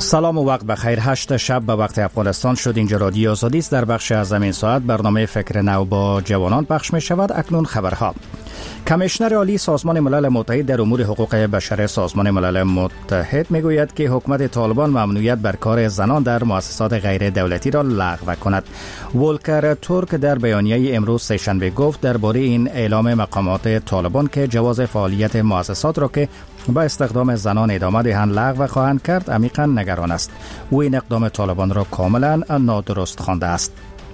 سلام و وقت بخیر. 8 شب به وقت افغانستان شد. اینجا رادیو آزادی است. در بخش از این ساعت برنامه فکر نو با جوانان پخش می شود. اکنون خبرها. کمیشنر عالی سازمان ملل متحد در امور حقوق بشر سازمان ملل متحد می گوید که حکومت طالبان ممنوعیت بر کار زنان در مؤسسات غیر دولتی را لغو کند. ولکر ترک در بیانیه امروز سه‌شنبه گفت درباره این اعلام مقامات طالبان که جواز فعالیت مؤسسات را که با استخدام زنان ادامه دهند لغو خواهند کرد عمیقا نگران است. او این اقدام طالبان را کاملا نادرست خوانده است.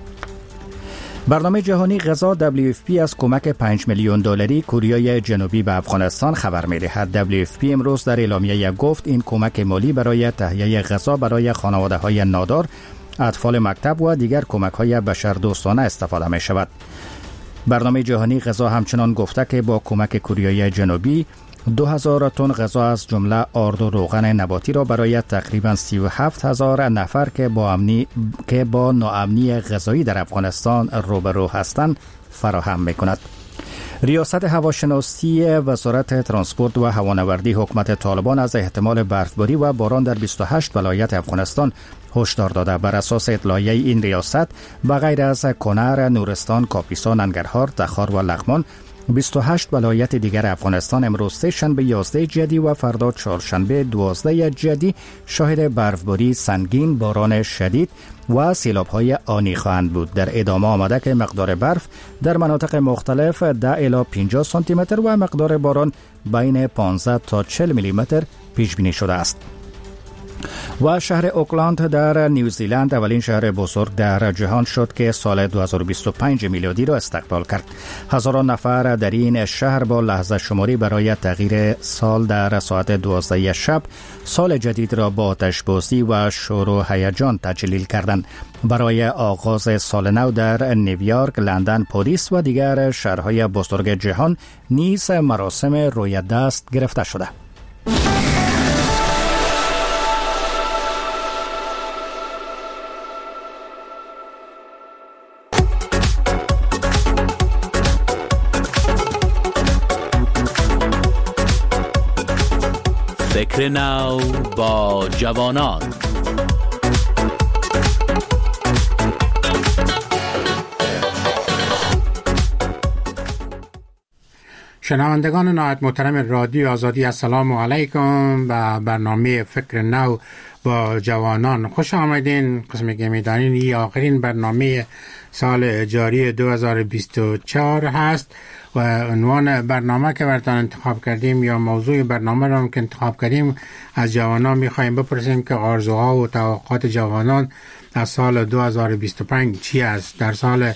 برنامه جهانی غذا WFP از کمک 5 میلیون دلاری کره جنوبی به افغانستان خبر می‌دهد. WFP امروز در اعلامیه گفت این کمک مالی برای تهیه غذا برای خانواده‌های نادار، اطفال مکتب و دیگر کمک‌های بشردوستانه استفاده می‌شود. برنامه جهانی غذا همچنان گفته که با کمک کره جنوبی 2000 تن غذا از جمله آرد و روغن نباتی را برای تقریباً 37000 نفر که با ناامنی غذایی در افغانستان روبرو هستند فراهم می‌کند. ریاست هواشناسی وزارت ترانسپورت و هوانوردی حکومت طالبان از احتمال برفباری و باران در 28 ولایت افغانستان هشدار داده. بر اساس اطلاعیه این ریاست به غیر از کنر، نورستان، کاپیسا، ننگرهار، تخار و لغمان 28 ولایت دیگر افغانستان امروز سه‌شنبه 11 جدی و فردا چهارشنبه 12 جدی شاهد برفباری سنگین، باران شدید و سیلاب‌های آنی خواهند بود. در ادامه آمده که مقدار برف در مناطق مختلف 10 الی 50 سانتی متر و مقدار باران بین 15 تا 40 میلی متر پیش بینی شده است. و شهر اوکلند در نیوزیلند اولین شهر بزرگ در جهان شد که سال 2025 میلادی را استقبال کرد. هزاران نفر در این شهر با لحظه شماری برای تغییر سال در ساعت 12 شب سال جدید را با آتش‌بازی و شور و هیجان تجلیل کردند. برای آغاز سال نو در نیویورک، لندن، پاریس و دیگر شهرهای بزرگ جهان نیز مراسم روی دست گرفته شده. فکر نو با جوانان. شنوندگان نهایت محترم رادیو آزادی، السلام علیکم. و برنامه فکر نو با جوانان خوش آمدین. قسم که میدانین این آخرین برنامه سال جاری 2024 هست و عنوان برنامه که براتون انتخاب کردیم یا موضوع برنامه را که انتخاب کردیم از جوانان میخوایم بپرسیم که آرزوها و توقعات جوانان از سال 2025 چی است. در سال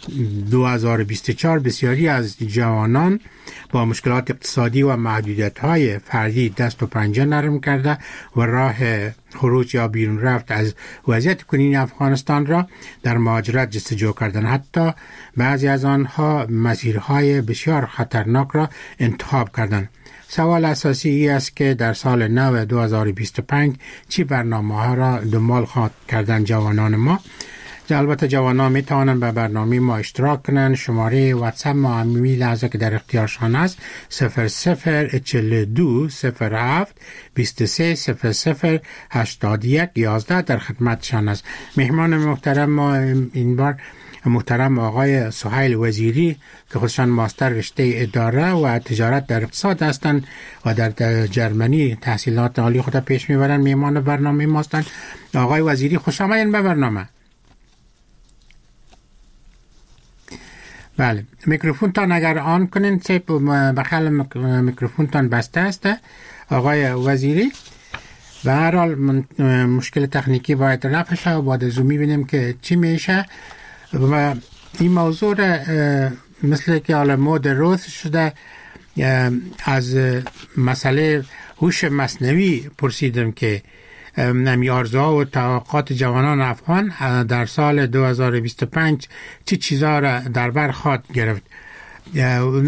2024 بسیاری از جوانان با مشکلات اقتصادی و محدودیت‌های فردی دست و پنجه نرم کرده و راه خروج یا بیرون رفت از وضعیت کنونی افغانستان را در مهاجرت جستجو کردند. حتی بعضی از آنها مسیرهای بسیار خطرناک را انتخاب کردند. سوال اساسی ای است که در سال نو 2025 چی برنامه‌ها را دنبال خواهد کردن جوانان ما. البته جوانان می توانند به برنامه ما اشتراک کنند. شماره واتساپ ما همین لحظه که در اختیارشان است 0042 07 23 00 81 11 در خدمتشان است. مهمان محترم ما این بار محترم آقای سهیل وزیری که خودشان ماستر رشته اداره و تجارت در اقتصاد هستند و در جرمنی تحصیلات عالی خود پیش میبرند. مهمان برنامه ما هستند. آقای وزیری خوش آمدین به برنامه. بله، میکروفون تان اگر آن کنین بخیال میکروفون تان بسته است آقای وزیری. به هر حال مشکل تکنیکی باید رفع شه و بعد از اون میبینیم که چی میشه. و این موضوع مثل که حالا مود روز شده از مسئله هوش مصنوعی پرسیدم که نمی آرزوها و توقعات جوانان افغان در سال 2025 چی چیزا را در بر خواهد گرفت. اونا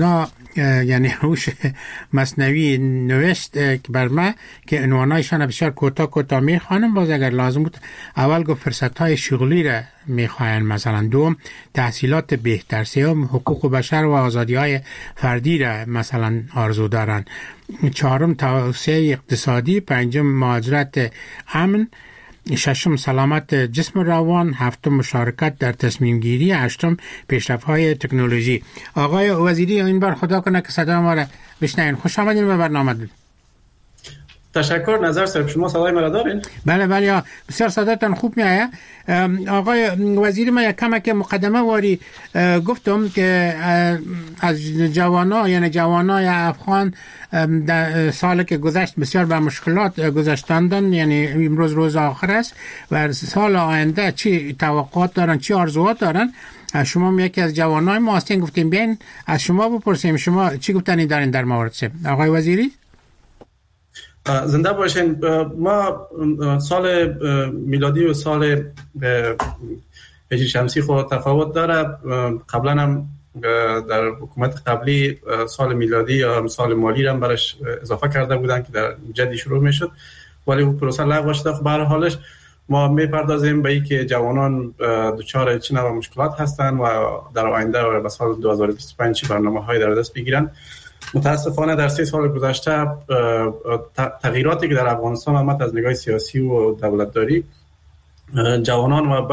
یعنی هوش مصنوعی نوشت بر ما که عنوانایشان بسیار کوتاه میخوانم. باز اگر لازم بود اول گفت فرصت‌های شغلی را میخواین، مثلا دوم تحصیلات بهتر، سوم حقوق بشر و آزادی‌های فردی را مثلا آرزو دارن، چهارم توسعه اقتصادی، پنجم مهاجرت امن، ششم سلامت جسم و روان، هفتم مشارکت در تصمیم گیری، هشتم پیشرفت‌های تکنولوژی. آقای وزیری این بار خدا کنه که صدا ما را بشنوین. خوش آمدین به برنامه. تشکر. نظر صاحب شما صدای مرا دارین؟ بله بسیار صداتون خوب میآید. آقای وزیری من یک کمک مقدمه واری گفتم که از جوانای افغان در سال که گذشت بسیار به مشکلات گذشتندن، یعنی امروز روز آخر است و سال آینده چی توقعات دارن، چی آرزوات دارن. شما یکی از جوانای ما هستین، گفتیم بیاین از شما بپرسیم شما چی گفتنی دارین در مورد سه. آقای وزیری زنده باشین. ما سال میلادی و سال هجری شمسی خود تفاوت داره. قبلا هم در حکومت قبلی سال میلادی یا سال مالی هم برش اضافه کرده بودن که در جدی شروع میشد، ولی اون پروسه لغو شده. به هر حالش ما میپردازیم به اینکه جوانان دچار چه نوع مشکلات هستند و در آینده و به سال 2025 برنامه‌های در دست بگیرن. متاسفانه در 3 سال گذشته تغییراتی که در افغانستان آمد از نگاه سیاسی و دولتداری، جوانان و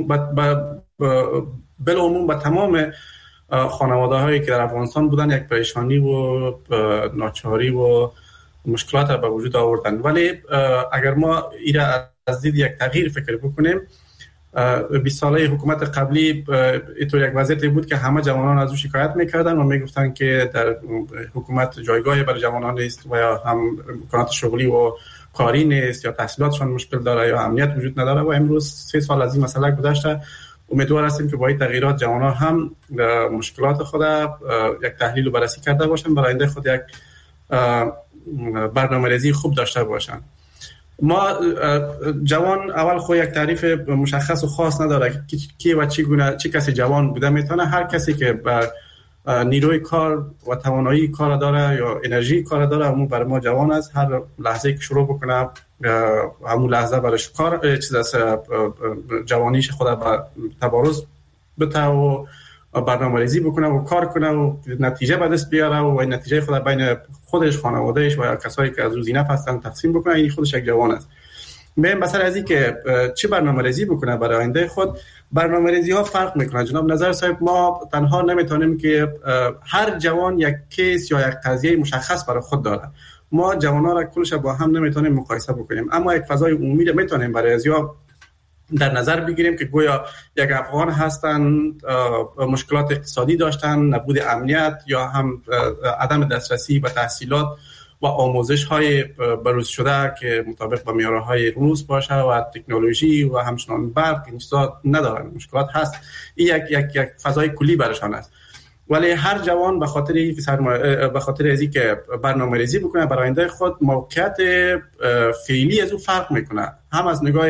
بالعموم به تمام خانواده هایی که در افغانستان بودن یک پریشانی و ناچاری و مشکلات به وجود آوردن. ولی اگر ما ایره از دید یک تغییر فکر بکنیم، 20 ساله حکومت قبلی اینطور یک وضعیتی بود که همه جوانان از او شکایت میکردن و میگفتن که در حکومت جایگاهی برای جوانان نیست و یا هم امکانات شغلی و کاری نیست یا تحصیلاتشان مشکل داره یا امنیت وجود نداره. و امروز 3 سال از این مسئله گذشته، امیدوار هستیم که با این تغییرات جوانان هم مشکلات خود یک تحلیل و بررسی کرده باشن، برای آینده خود یک برنامه‌ریزی خوب داشته باشن. ما جوان اول خود یک تعریف مشخص و خاص نداره که و چه کسی جوان بوده میتونه. هر کسی که بر نیروی کار و توانایی کار داره یا انرژی کار داره، همون برای ما جوان است. هر لحظه که شروع بکنه همون لحظه برایش کار چیز از جوانیش خود به تبارز بده و برنامه‌ریزی بکنه و کار کنه و نتیجه به دست بیاره و این نتیجه خود بین خودش، خانوادهش و کسایی که از او زینف هستن تقسیم بکنه. این خودش یک جوان است. ببین مثلا از این که چه برنامه‌ریزی بکنه برای آینده خود، برنامه‌ریزی ها فرق میکنه. جناب نظر صاحب، ما تنها نمیتونیم که هر جوان یک کیس یا یک قضیه مشخص برای خود داره. ما جوان‌ها را کلش با هم نمیتونیم مقایسه بکنیم، اما یک فضای عمومی را میتونیم برای ازیا در نظر بگیریم که گویا یک افغان هستن، مشکلات اقتصادی داشتن، نبود امنیت یا هم عدم دسترسی به تحصیلات و آموزش های بروز شده که مطابق با معیارهای روز باشه و تکنولوژی و همچنان برق، این چیزا ندارن، مشکلات هست. این یک فضای کلی برشان است. ولی هر جوان به خاطر ازی که برنامه‌ریزی بکنه برای آینده خود، موقعیت فعلی از او فرق میکنه، هم از نگاه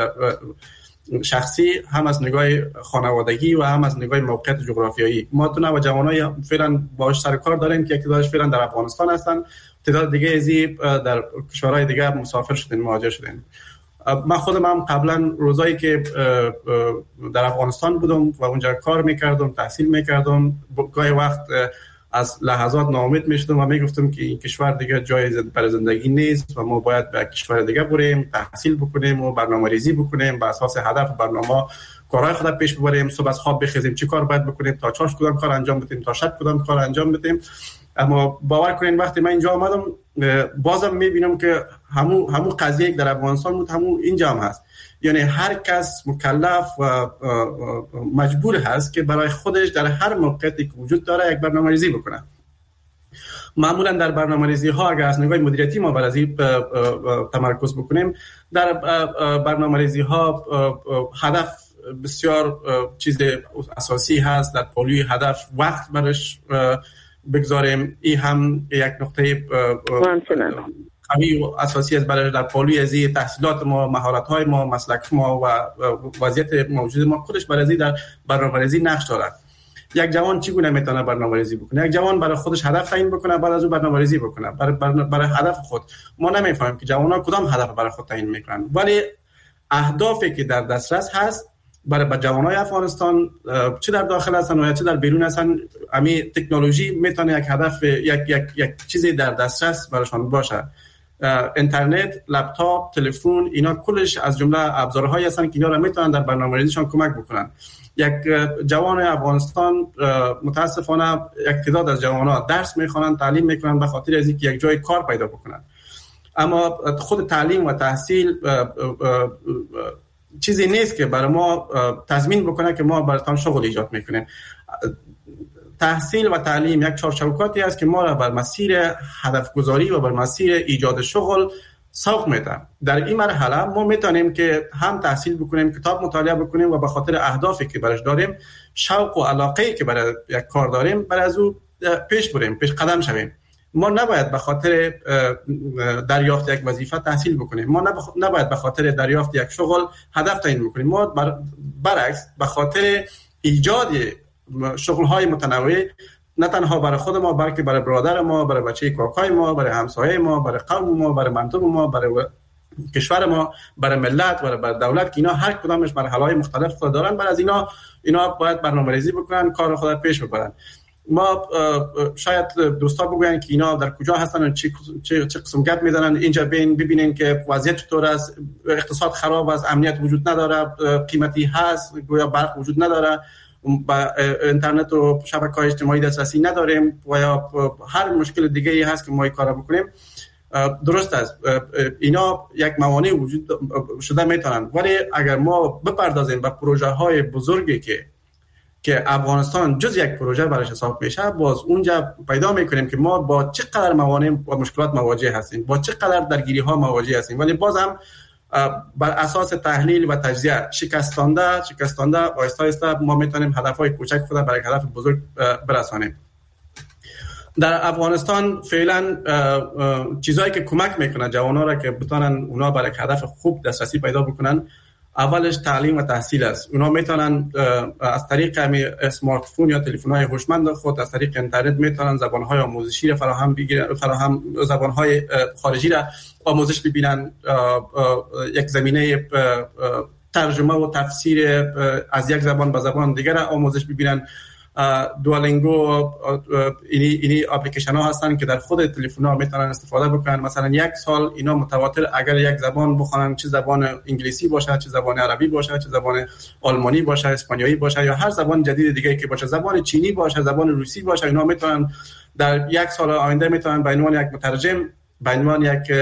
شخصی، هم از نگاه خانوادگی و هم از نگاه موقعیت جغرافیایی. ما تو نوع جوانای فعلا باهاش سر کار داریم که تعدادش فعلا در افغانستان هستن، تعداد دیگه ازی در کشورهای دیگه مسافر شدن، مهاجر شدن. من خودم هم قبلا روزایی که در افغانستان بودم و اونجا کار میکردم، تحصیل میکردم، گاهی وقت از لحظات ناامید میشدم و میگفتم که این کشور دیگه جای برای زندگی نیست و ما باید به کشور دیگه بریم، تحصیل بکنیم و برنامه‌ریزی بکنیم، بر اساس هدف برنامه کارهای خود پیش ببریم، صبح از خواب بخیزیم چی کار باید بکنیم، تا چاش کدام کار انجام بدیم، تا شب کدام کار انجام بدیم. اما باور کنین وقتی من اینجا آمدم بازم میبینم که همون قضیه در افغانستان بود همون اینجا هم هست. یعنی هر کس مکلف و مجبور هست که برای خودش در هر موقعیتی که وجود داره یک برنامه‌ریزی بکنه. معمولا در برنامه‌ریزی ها اگر از نگاه مدیریتی ما بر از این تمرکز بکنیم، در برنامه‌ریزی ها هدف بسیار چیز اساسی هست. در پالوی هدف وقت برش بگذاریم. این هم یک نقطه قوی و اساسی است برای در پالوی ازی تحصیلات ما، مهارت‌های ما، مسلک ما و وضعیت موجود ما خودش برای در برنامه‌ریزی نقش دارد. یک جوان چگونه میتونه برنامه‌ریزی بکنه؟ یک جوان برای خودش هدف تعیین بکنه، بعد از اون برنامه‌ریزی بکنه برای هدف خود. ما نمیفهمیم که جوان‌ها کدام هدف برای خود تعیین میکنن، ولی اهدافی که در دسترس هست برای جوانای افغانستان، چه در داخل هستن و چه در بیرون هستن، امی تکنولوژی میتونه یک هدف، یک چیزی در دسترس براشون باشه. اینترنت، لپتاپ، تلفن، اینا کلش از جمله ابزارهایی هستن که اینا را میتونن در برنامه‌ریزیشون کمک بکنن. یک جوان افغانستان متاسفانه یک تعداد از جوانان درس میخوانن، تعلیم میکنن به خاطر از اینکه یک جای کار پیدا بکنن، اما خود تعلیم و تحصیل چیزی نیست که برای ما تضمین بکنه که ما براتون شغل ایجاد میکنیم. تحصیل و تعلیم یک چارچوباتی است که ما را بر مسیر هدف گذاری و بر مسیر ایجاد شغل سوق میده. در این مرحله ما میتونیم که هم تحصیل بکنیم، کتاب مطالعه بکنیم و به خاطر اهدافی که برش داریم، شوق و علاقه‌ای که برای یک کار داریم، برای از او پیش بریم، پیش قدم شویم. ما نباید به خاطر دریافت یک وظیفه تحصیل بکنیم، ما نباید به خاطر دریافت یک شغل هدف تعیین بکنیم. ما برعکس به خاطر ایجاد شغل‌های متنوع، نه تنها برای خود ما بلکه برای برادر ما، برای بچه کاکای ما، برای همسایه ما، برای قوم ما، برای منطقه ما، برای کشور ما، برای ملت، برای دولت، که اینا هر کدامش مرحله‌های مختلف خود دارن، برای از اینا باید برنامه‌ریزی بکنن، کار خود پیش ببرن. ما شاید دوستا بگوین که اینا در کجا هستن و چه قسم گپ میزنن، اینجا ببینین که وضعیت چطور است، اقتصاد خراب است، امنیت وجود نداره، قیمتی هست، گویا برق وجود نداره، با اینترنت و شبکه‌های اجتماعی دسترسی نداریم و یا هر مشکل دیگه ای هست که ما کار بکنیم. درست است، اینا یک موانع وجود شده میتونن، ولی اگر ما بپردازیم به پروژه های بزرگی که افغانستان جز یک پروژه برش حساب میشه، باز اونجا پیدا میکنیم که ما با چقدر موانع و مشکلات مواجه هستیم، با چقدر درگیری ها مواجه هستیم، ولی باز هم بر اساس تحلیل و تجزیه شکستانده آهسته آهسته ما میتونیم هدفهای کوچک خود برای هدف بزرگ برسانیم. در افغانستان فعلا چیزایی که کمک میکنه جوانان را که بتونن اونا برای هدف خوب دسترسی پیدا بکنن، اولش تعلیم و تحصیل است. اونا میتونن از طریق اسمارت فون یا تلفن‌های هوشمند خود، از طریق اینترنت میتونن زبان‌های آموزشی را فراهم زبان‌های خارجی را آموزش ببینن، یک زمینه ترجمه و تفسیر از یک زبان به زبان دیگر را آموزش ببینن. دوالینگو، اینی اپلیکیشن ها هستن که در خود تلفن ها میتونن استفاده بکنن. مثلا یک سال اینا متواتر اگر یک زبان بخونن، چه زبان انگلیسی باشه، چه زبان عربی باشه، چه زبان آلمانی باشه، اسپانیایی باشه، یا هر زبان جدید دیگه که باشه، زبان چینی باشه، زبان روسی باشه، اینا میتونن در یک سال آینده میتونن به عنوان یک مترجم، به عنوان یک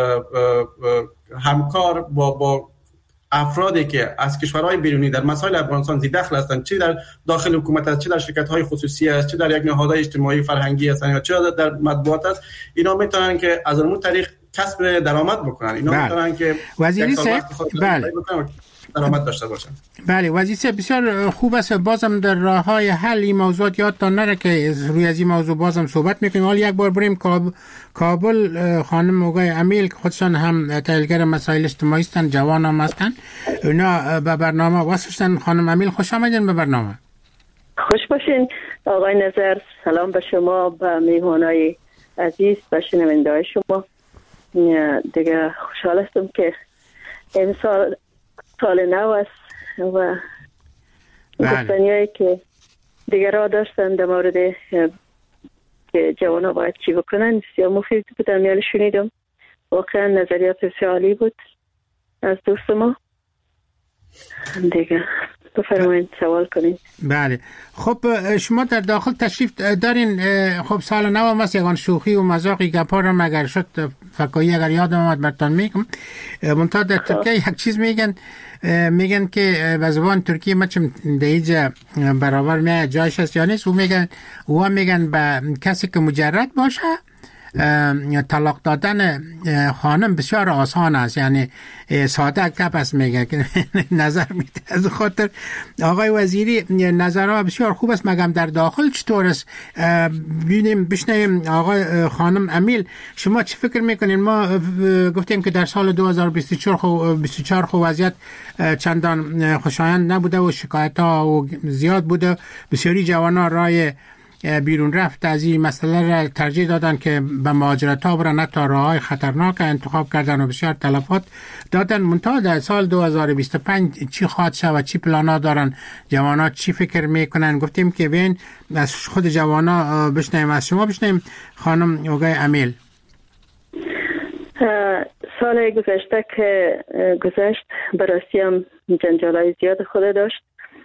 همکار با افرادی که از کشورهای بیرونی در مسائل افغانستان ذی دخل هستند، چه در داخل حکومت است، چه در شرکت‌های خصوصی است، چه در یک نهادهای اجتماعی فرهنگی هستند، یا چه در مطبوعات است، اینا میتونن که از اون طریق کسب درآمد بکنن. اینا میتونن که وزیری صاحب درآمد داشته باشن. بله وزیری بسیار خوب است. بازم در راههای حل این موضوعات یادتان نره که روی از این موضوع بازم صحبت میکنیم. حالا یک بار بریم کابل. خانم اوگای امیل که خودشان هم تحلیلگر مسائل اجتماعی هستند، جوان هم هستند، اونا به برنامه واسطن. خانم امیل خوش آمدین به برنامه. خوش باشین آقای نظر. سلام به شما، به میهمانای عزیز، به شنونده‌های شما. دیگه خوشحال هستم که امسال سال نو است و گفتنیایی که دیگر را داشتن در مورد که جوان ها باید چی بکنن بسیار مفید بود. میال شنیدم، واقعا نظریات بسیار عالی بود از دوست ما. دیگه بفرمایید سوال کنید. بله خب شما در داخل تشریف دارین. خب سال نو هم است، یکان شوخی و مذاقی گپا را مگر شد فکایی اگر یادم آمد برتان میگم. منتها در ترکیه یک چیز میگن که به زبان ترکی مچم دیجا برابر میاد جایش است یا نیست. او میگن به کسی که مجرد باشه طلاق دادن خانم بسیار آسان است، یعنی ساده گپ است میگه که نظر میده. از خاطر آقای وزیری نظرها بسیار خوب است، مگم در داخل چطور است؟ بشنویم آقای خانم امیل، شما چی فکر میکنین؟ ما گفتیم که در سال 2024 خو وضعیت چندان خوشایند نبوده و شکایت ها زیاد بوده، بسیاری جوانان رای بیرون رفت از این مسئله را ترجیح دادن که به مهاجرت ها برن، تا راههای خطرناک انتخاب کردن و بسیار تلفات دادن. منتها در سال 2025 چی خواهد شود؟ چی پلانا دارن جوانان؟ چی فکر میکنن؟ گفتیم که بین از خود جوانان بشنیم، از شما بشنیم خانم آقای امیل. سال گذشته که گذشت براستی هم جنجالای زیاد خود داشت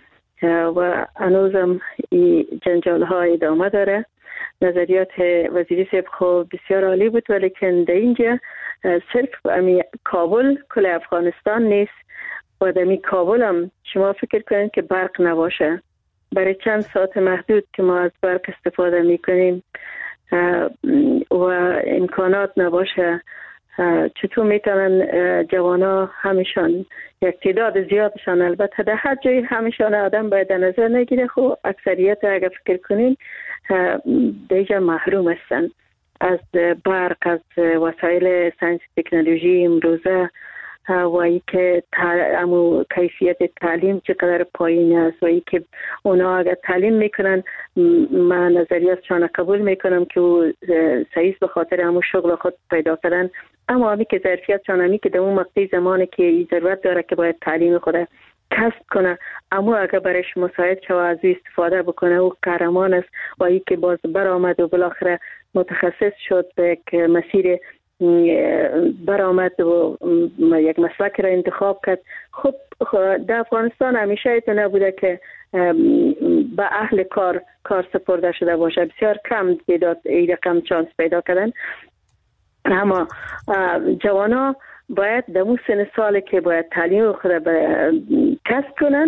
و هنوزم این جنجال ها ادامه داره. نظریات وزیری صاحب خوب بسیار عالی بود، ولیکن در اینجا صرف امی کابل کل افغانستان نیست و در امی کابل هم شما فکر کنید که برق نباشه، برای چند ساعت محدود که ما از برق استفاده میکنیم و امکانات نباشه، چطور میتونن جوانا همیشان یک تعداد زیادشان، البته در هر جایی همیشان آدم باید در نظر نگیره، خب اکثریت اگر فکر کنین دیگه محروم هستن از برق، از وسایل ساینس تکنولوژی امروزه و ای که کیفیت تعلیم چقدر پایین است و ای که اونا اگر تعلیم میکنن من نظریاتشان قبول میکنم که او صحیح به خاطر همون شغل خود پیدا کردن، اما همی که ظرفیتشان همی که در اون مقطع زمانی که ضرورت داره که باید تعلیم خود کسب کنه، اما اگر برش مساعد شو از استفاده بکنه او قهرمان است و ای که باز برآمد و بالاخره متخصص شد به یک مسیر برآمد و یک مسلک را انتخاب کرد. خب در افغانستان همیشه ایتو نبوده که به اهل کار سپرده شده باشه، بسیار کم این رقم چانس پیدا کردن. اما جوانا باید در اون سن سال که باید تعلیم خود کسب کنن،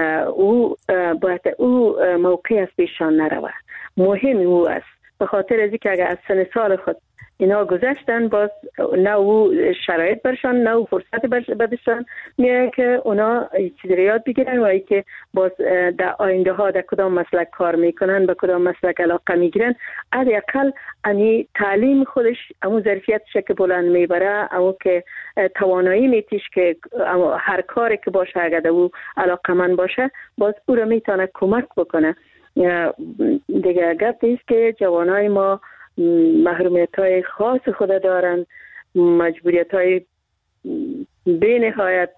باید او موقع از پیشان نروه. مهم او است، به خاطر از اینکه اگر از سن سال خود اینا گذشتن باز نه او شرایط برشان نه او فرصت بدشان میره که اونا چیزی رو یاد بگیرن و ای که باز در آینده ها در کدام مسلک کار میکنن، به کدام مسلک علاقه میگیرن. حداقل امی تعلیم خودش امو ظرفیتش که بلند میبره، امو که توانایی میتیش که هر کاری که باشه اگر او علاقه من باشه باز او رو میتونه کمک بکنه. دیگه گفت است که جوانای ما محرومیت های خاص خود دارن، مجبوریت های بی نهایت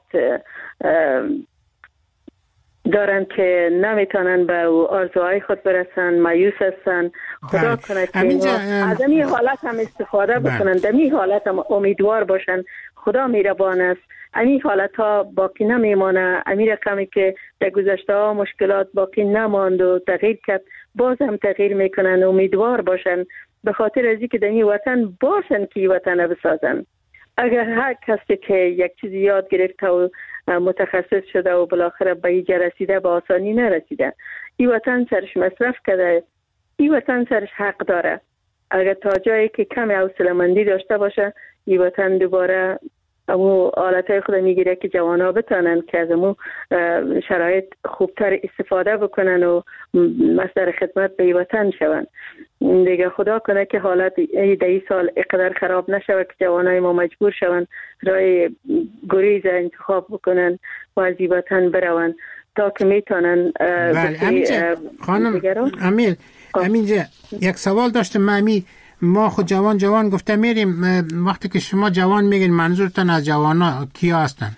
دارن که نمیتونن به آرزوهای خود برسن، مایوس هستن. خدا کنه که از این حالت هم استفاده بکنن، در این حالت هم امیدوار باشن. خدا مهربان است، این حالت ها باقی نمیمانه. این رقمی که در گذشته ها مشکلات باقی نماند و تغییر کرد، باز هم تغییر میکنن. امیدوار باشن به خاطر ازی که در این وطن باشن که این وطن بسازن. اگر هر کسی که یک چیزی یاد گرفته و متخصص شده و بالاخره به اینجا رسیده به آسانی نرسیده، این وطن سرش مصرف کرده، این وطن سرش حق داره. اگر تا جایی که کمی حوصله‌مندی داشته باشه، این وطن دوباره امو حالتهای خود میگیره که جوانا بتانن که از امو شرایط خوبتر استفاده بکنن و مصدر خدمت به وطن شون. دیگه خدا کنه که حالت این سال اقدر خراب نشود که جوانای ما مجبور شون رای گریز انتخاب بکنن و از وطن برون تا که میتونن. بله خانم امیل، همینجا یک سوال داشتم. ما خود جوان گفته میریم، وقتی که شما جوان میگین منظورتون از جوانا کیا هستن؟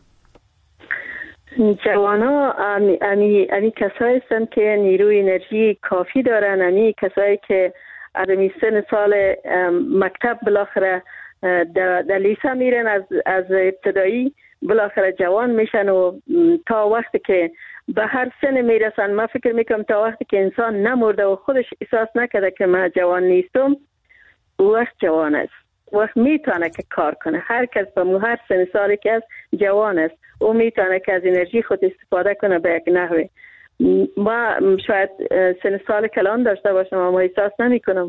جوانا امی کسایی هستن که نیروی انرژی کافی دارن، امی کسایی که ادمی سن سال مکتب بالاخره در لیسه میرن، از ابتدایی بالاخره جوان میشن و تا وقتی که به هر سن میرسن، ما فکر میکنم تا وقتی که انسان نمرده و خودش احساس نکرده که من جوان نیستم، وقت جوان است، وقت میتونه که کار کنه. هر کس به هر سن سالی که است جوان است، او میتونه که از انرژی خود استفاده کنه به یک نحوی. ما شاید سن سال کلان داشته باشم اما احساس نمی کنم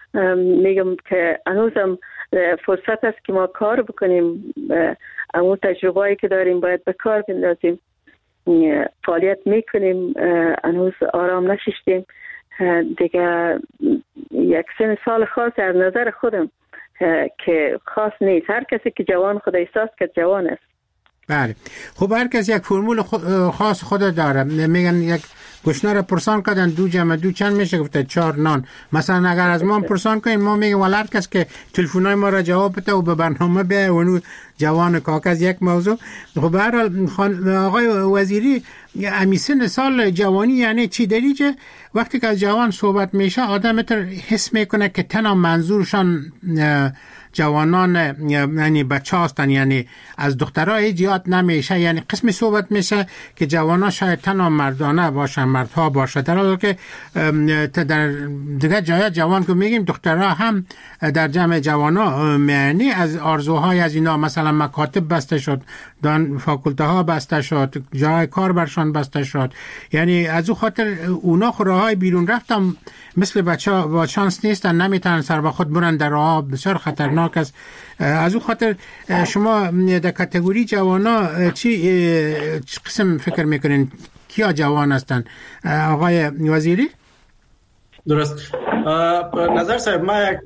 میگم که هنوزم فرصت است که ما کار بکنیم، اون تجربه‌ای که داریم باید به کار بندازیم. فعالیت میکنیم، هنوز آرام نشستیم دیگه. یک سن سال خاص از نظر خودم که خاص نیست. هر کسی که جوان خود احساس که جوان است. بله. خب هر کس یک فرمول خاص خود داره. میگن یک گشنه را پرسان کردن 2 جمع 2 چند میشه؟ گفته 4 نان. مثلا اگر از ما پرسان کنیم ما میگیم هر کس که تلفن‌های ما را جواب بده و به برنامه بیاید و جوان کاکز یک موضوع. خب به هر حال آقای وزیری، امیسن سال جوانی یعنی چی دریجه؟ وقتی که از جوان صحبت میشه آدم حس میکنه که تنها منظورشان جوانان یعنی بچه هستن، یعنی از دخترها ایجاد نمیشه. یعنی قسمی صحبت میشه که جوانان شاید تنها مردانه باشن، مردها باشه، در حالی که در دیگه جای جوان که میگیم دخترها هم در جمع جوانا معنی از آرزوهای از اینا، مثلا مکاتب بسته شد، فاکولته ها بسته شد، جای کار برشان بسته شد. یعنی از او خاطر اونا راهای بیرون رفتم مثل بچه ها با شانس نیستن، نمیتونن سر با خود برن در راه، بسیار خطرناک است. از او خاطر شما در کاتگوری جوانا چی قسم فکر میکنین؟ کیا جوان هستن آقای وزیری؟ درست. نظر صاحب، ما یک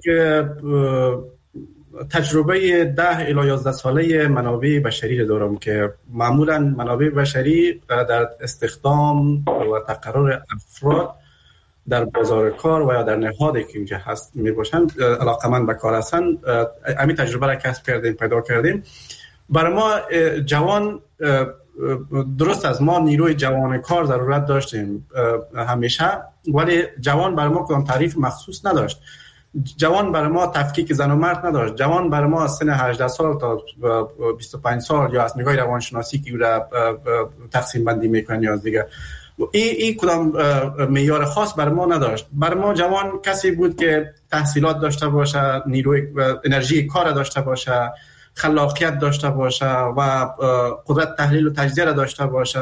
تجربه 10 الی 11 ساله منابع بشری دارم که معمولا منابع بشری در استخدام و تقرر افراد در بازار کار و یا در نهادی که اینجا هست میباشن علاقمند به کار هستن. همین تجربه را کسب کردیم، پیدا کردیم. برای ما جوان، درست از ما نیروی جوان کار ضرورت داشتیم همیشه، ولی جوان برای ما کدام تعریف مخصوص نداشت. جوان برای ما تفکیک زن و مرد نداشت. جوان برای ما از سن 18 سال تا 25 سال یا از نگاه روانشناسی که او را تقسیم بندی میکنن یا از دیگه، این کدام معیار خاص برای ما نداشت. برای ما جوان کسی بود که تحصیلات داشته باشه، نیروی انرژی کار داشته باشه، خلاقیت داشته باشه و قدرت تحلیل و تجزیه را داشته باشه،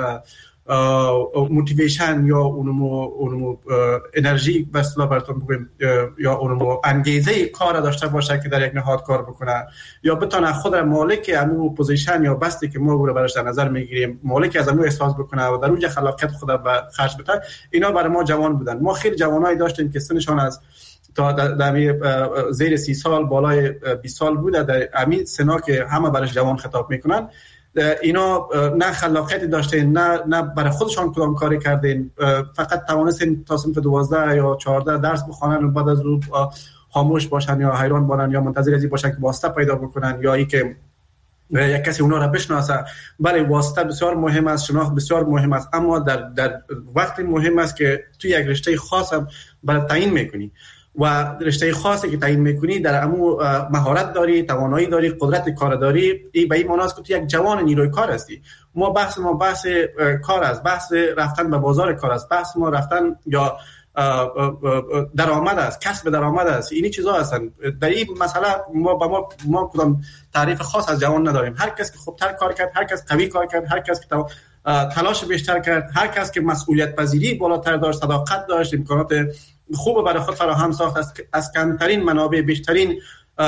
موتیویشن یا اونمو انرژی به اصطلاح براتون بگیم یا اونمو انگیزه کار را داشته باشه که در یک نهاد کار بکنه، یا بتونه خود را مالک امو پوزیشن یا بستی که ما رو براش در نظر میگیریم مالک از امو احساس بکنه و در اونجا خلاقیت خود را به خرج بده. اینا برای ما جوان بودن. ما خیلی جوانایی داشتیم که سنشان از تا در زیر 30 سال بالای 20 سال بوده، در همین سنا که همه برش جوان خطاب میکنن. اینا نه خلاقیتی داشتین، نه برای خودشان کدام کاری کردین، فقط توانستین تا صنف 12 یا 14 درس بخوانن و بعد از اون خاموش باشن یا حیران باشن یا منتظر ازی باشن که واسطه پیدا بکنن یا ای که یک کسی اونا را بشناسه. بله، واسطه بسیار مهم است، شناخت بسیار مهم است، اما در وقتی مهم است که تو یک رشته خاص برای تعیین میکنی و رشته خاصی که تعیین میکنی در امو مهارت داری، توانایی داری، قدرت کار داری. این به این معنی است که تو یک جوان نیروی کار هستی. بحث کار است، بحث رفتن به بازار کار است، بحث ما رفتن یا درآمد است، کسب درآمد است. اینی چیزا هستن. در این مسئله ما کدام تعریف خاص از جوان نداریم. هر کس که خوبتر کار کرد، هر کس قوی کار کرد، هر کس که تلاش بیشتر کرد، هر کس که مسئولیت پذیری بالاتر داشت، صداقت داشت، امکانات خوب برای خود فراهم ساخت، از کمترین منابع بیشترین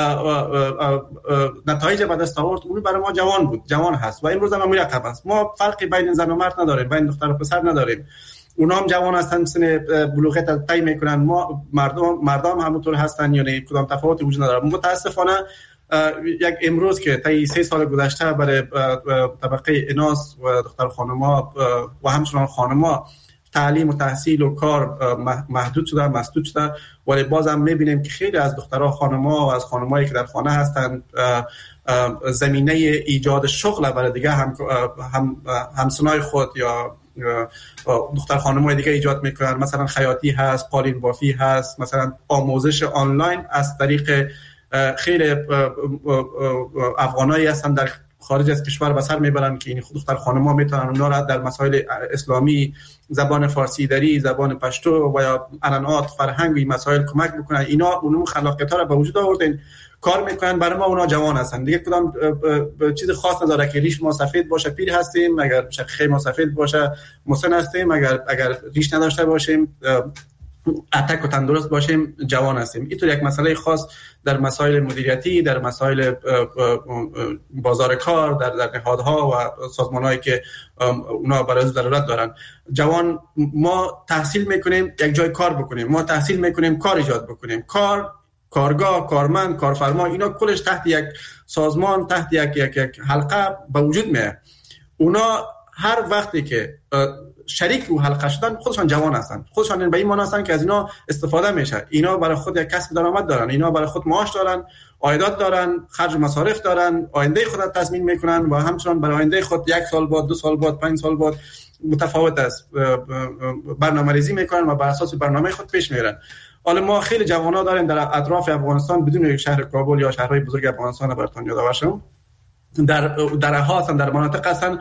نتایج به دست آورد، اون برای ما جوان بود، جوان هست و امروز هم مرکب است. ما فرقی بین زن و مرد نداریم، بین دختر و پسر نداریم. اونا هم جوان هستن، سن بلوغیت طی میکنن. ما مردم همونطور هستن، یعنی کدام تفاوتی وجود نداره. متاسفانه یک امروز که طی 3 سال گذشته برای طبقه اناث و دختر خانم‌ها و همچنان خانم‌ها تعلیم و تحصیل و کار محدود شده، مسدود شده، ولی بازم میبینیم که خیلی از دخترها خانم‌ها و از خانم‌هایی که در خانه هستند زمینه ایجاد شغل برای دیگه همسنای خود یا دختر خانم‌های دیگه ایجاد میکنن. مثلا خیاطی هست، قالین بافی هست، مثلا آموزش آنلاین از طریق خیلی افغانایی هستن در خارج از کشور به سر میبرن که این دختر خانم‌ها میتونن اونا را در مسائل اسلامی، زبان فارسی دری، زبان پشتو و یا عنعنات فرهنگ این مسائل کمک بکنن. اینا اونم خلاقیت‌ها را به وجود آوردن، کار میکنن. برای ما اونا جوان هستن دیگه. کدام چیز خاص نداره که ریش ما سفید باشه پیر هستیم، اگر شقیقه ما سفید باشه مسن هستیم، اگر ریش نداشته باشیم اتک و تندرست باشیم جوان هستیم. اینطور یک مسئله خاص در مسائل مدیریتی، در مسائل بازار کار، در نهادها و سازمان‌هایی که اونا برای ضرورت دارن. جوان ما تحصیل میکنیم یک جای کار بکنیم، ما تحصیل میکنیم کار ایجاد بکنیم، کارگاه، کارمند، کارفرما، اینا کلش تحت یک سازمان، تحت یک حلقه به وجود میاد. اونا هر وقتی که شریک رو حلقه شدن خودشان جوان هستن، خودشان به این معنی هستن که از اینا استفاده میشه. اینا برای خود یک کسب درآمد دارن، اینا برای خود معاش دارن، عایدات دارن، خرج مصارف دارن، آینده خود را تضمین میکنن و همچنان برای آینده خود 1 سال بعد، 2 سال بعد، 5 سال بعد متفاوت است برنامه‌ریزی میکنن و بر اساس برنامه خود پیش میرن. حالا ما خیلی جوانا داریم در اطراف افغانستان، بدون شهر کابل یا شهرهای بزرگ افغانستان براتون یادآور شم، در هستن، در مناطق هستن،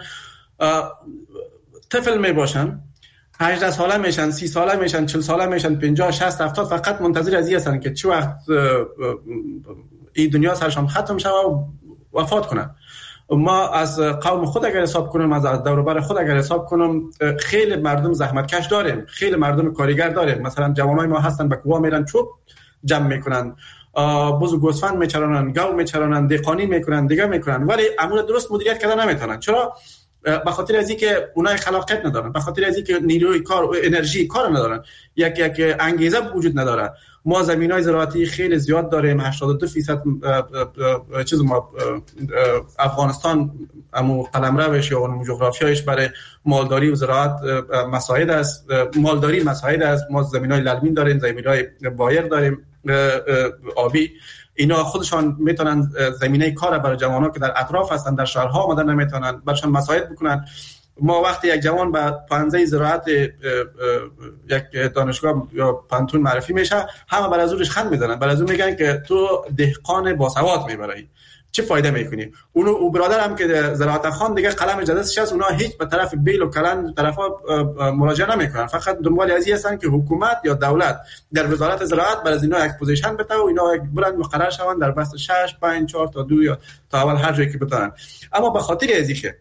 طفل می باشن، 18 ساله میشن، 30 ساله میشن، 40 ساله میشن، 50 60 70 فقط منتظر از این هستن که چه وقت این دنیا سرشان ختم شه و وفات کنن. ما از قوم خود اگر حساب کنم، از دور و بر خود اگر حساب کنم، خیلی مردم زحمتکش داریم، خیلی مردم کارگر داریم. مثلا جوانای ما هستن به کوه میرن چوب جمع میکنن، بز و گوسفند میچرانن، گاو میچرانن، دهقانی میکنن، دیگه میکنن، ولی امور درست مدیریت کردن نمیتونن. چرا؟ به خاطر از اینکه اونها خلاقیت ندارن، به خاطر از اینکه نیروی کار و انرژی کار ندارن، یک انگیزه وجود نداره. ما زمینای زراعتی خیلی زیاد داریم، 82% چیز ما افغانستان امو قلمروش یا اون جغرافیایش برای مالداری و زراعت مساعد است، مالداری مساعد است. ما زمینای للمین داریم، زمینای بایر داریم، آبی. اینا خودشان میتونن زمینه کار برای جوانان که در اطراف هستن، در شهرها آمدن نمیتونن برشان مساعد بکنن. ما وقتی یک جوان به پانزه زراعت یک دانشگاه یا پانتون معرفی میشه، همه بر از اونش خند میزنن، بر از اون میگن که تو دهقان باسواد میبری، چه فایده میکنی؟ او برادر هم که زراعت خان دیگه قلم جدیدش هست، اونا هیچ به طرف بیل و کلن طرفا مراجعه نمیکنن، فقط دنبال از این هستن که حکومت یا دولت در وزارت زراعت بر از اینا یک پوزیشن بده و اینا یک برند مقرر شوند در بست 6 5 4 تا 2 یا تا اول هر جایی که بتونن. اما به خاطر ازیشه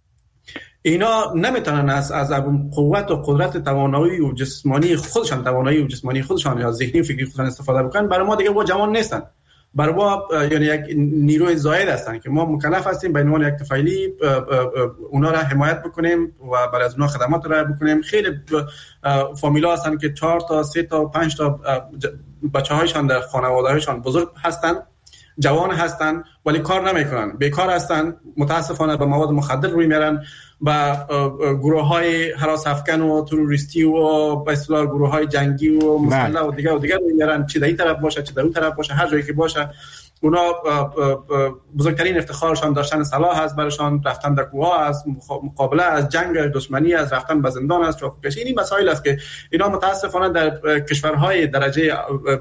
اینا نمیتونن از قوت و قدرت توانایی و جسمانی خودشان یا ذهنی و فکری خودشان استفاده بکنن. برای ما دیگه با جوان نیستن، برای ما یعنی یک نیروی زائد هستن که ما مکلف هستیم به عنوان یک طفیلی اونا را حمایت بکنیم و برای از اونا خدمات را بکنیم. خیلی فامیلا هستن که 4 تا 3 تا 5 تا بچه‌هایشان در خانواده‌هایشان بزرگ هستن، جوان هستن، ولی کار نمیکنن، بیکار هستن، متاسفانه به مواد مخدر روی میرن، با گروه‌های هراس افکن و تروریستی و به اصطلاح گروه‌های جنگی و مسلح و دیگه روی میرن، چه در این طرف باشه چه در اون طرف باشه، هر جایی که باشه. اونا بزرگترین افتخارشان داشتن سلاح هست، برایشان رفتن در کوه است، مقابله از جنگ دشمنی است، رفتن به زندان است، چاقوکشی. این مسائل است که اینا متاسفانه در کشورهای درجه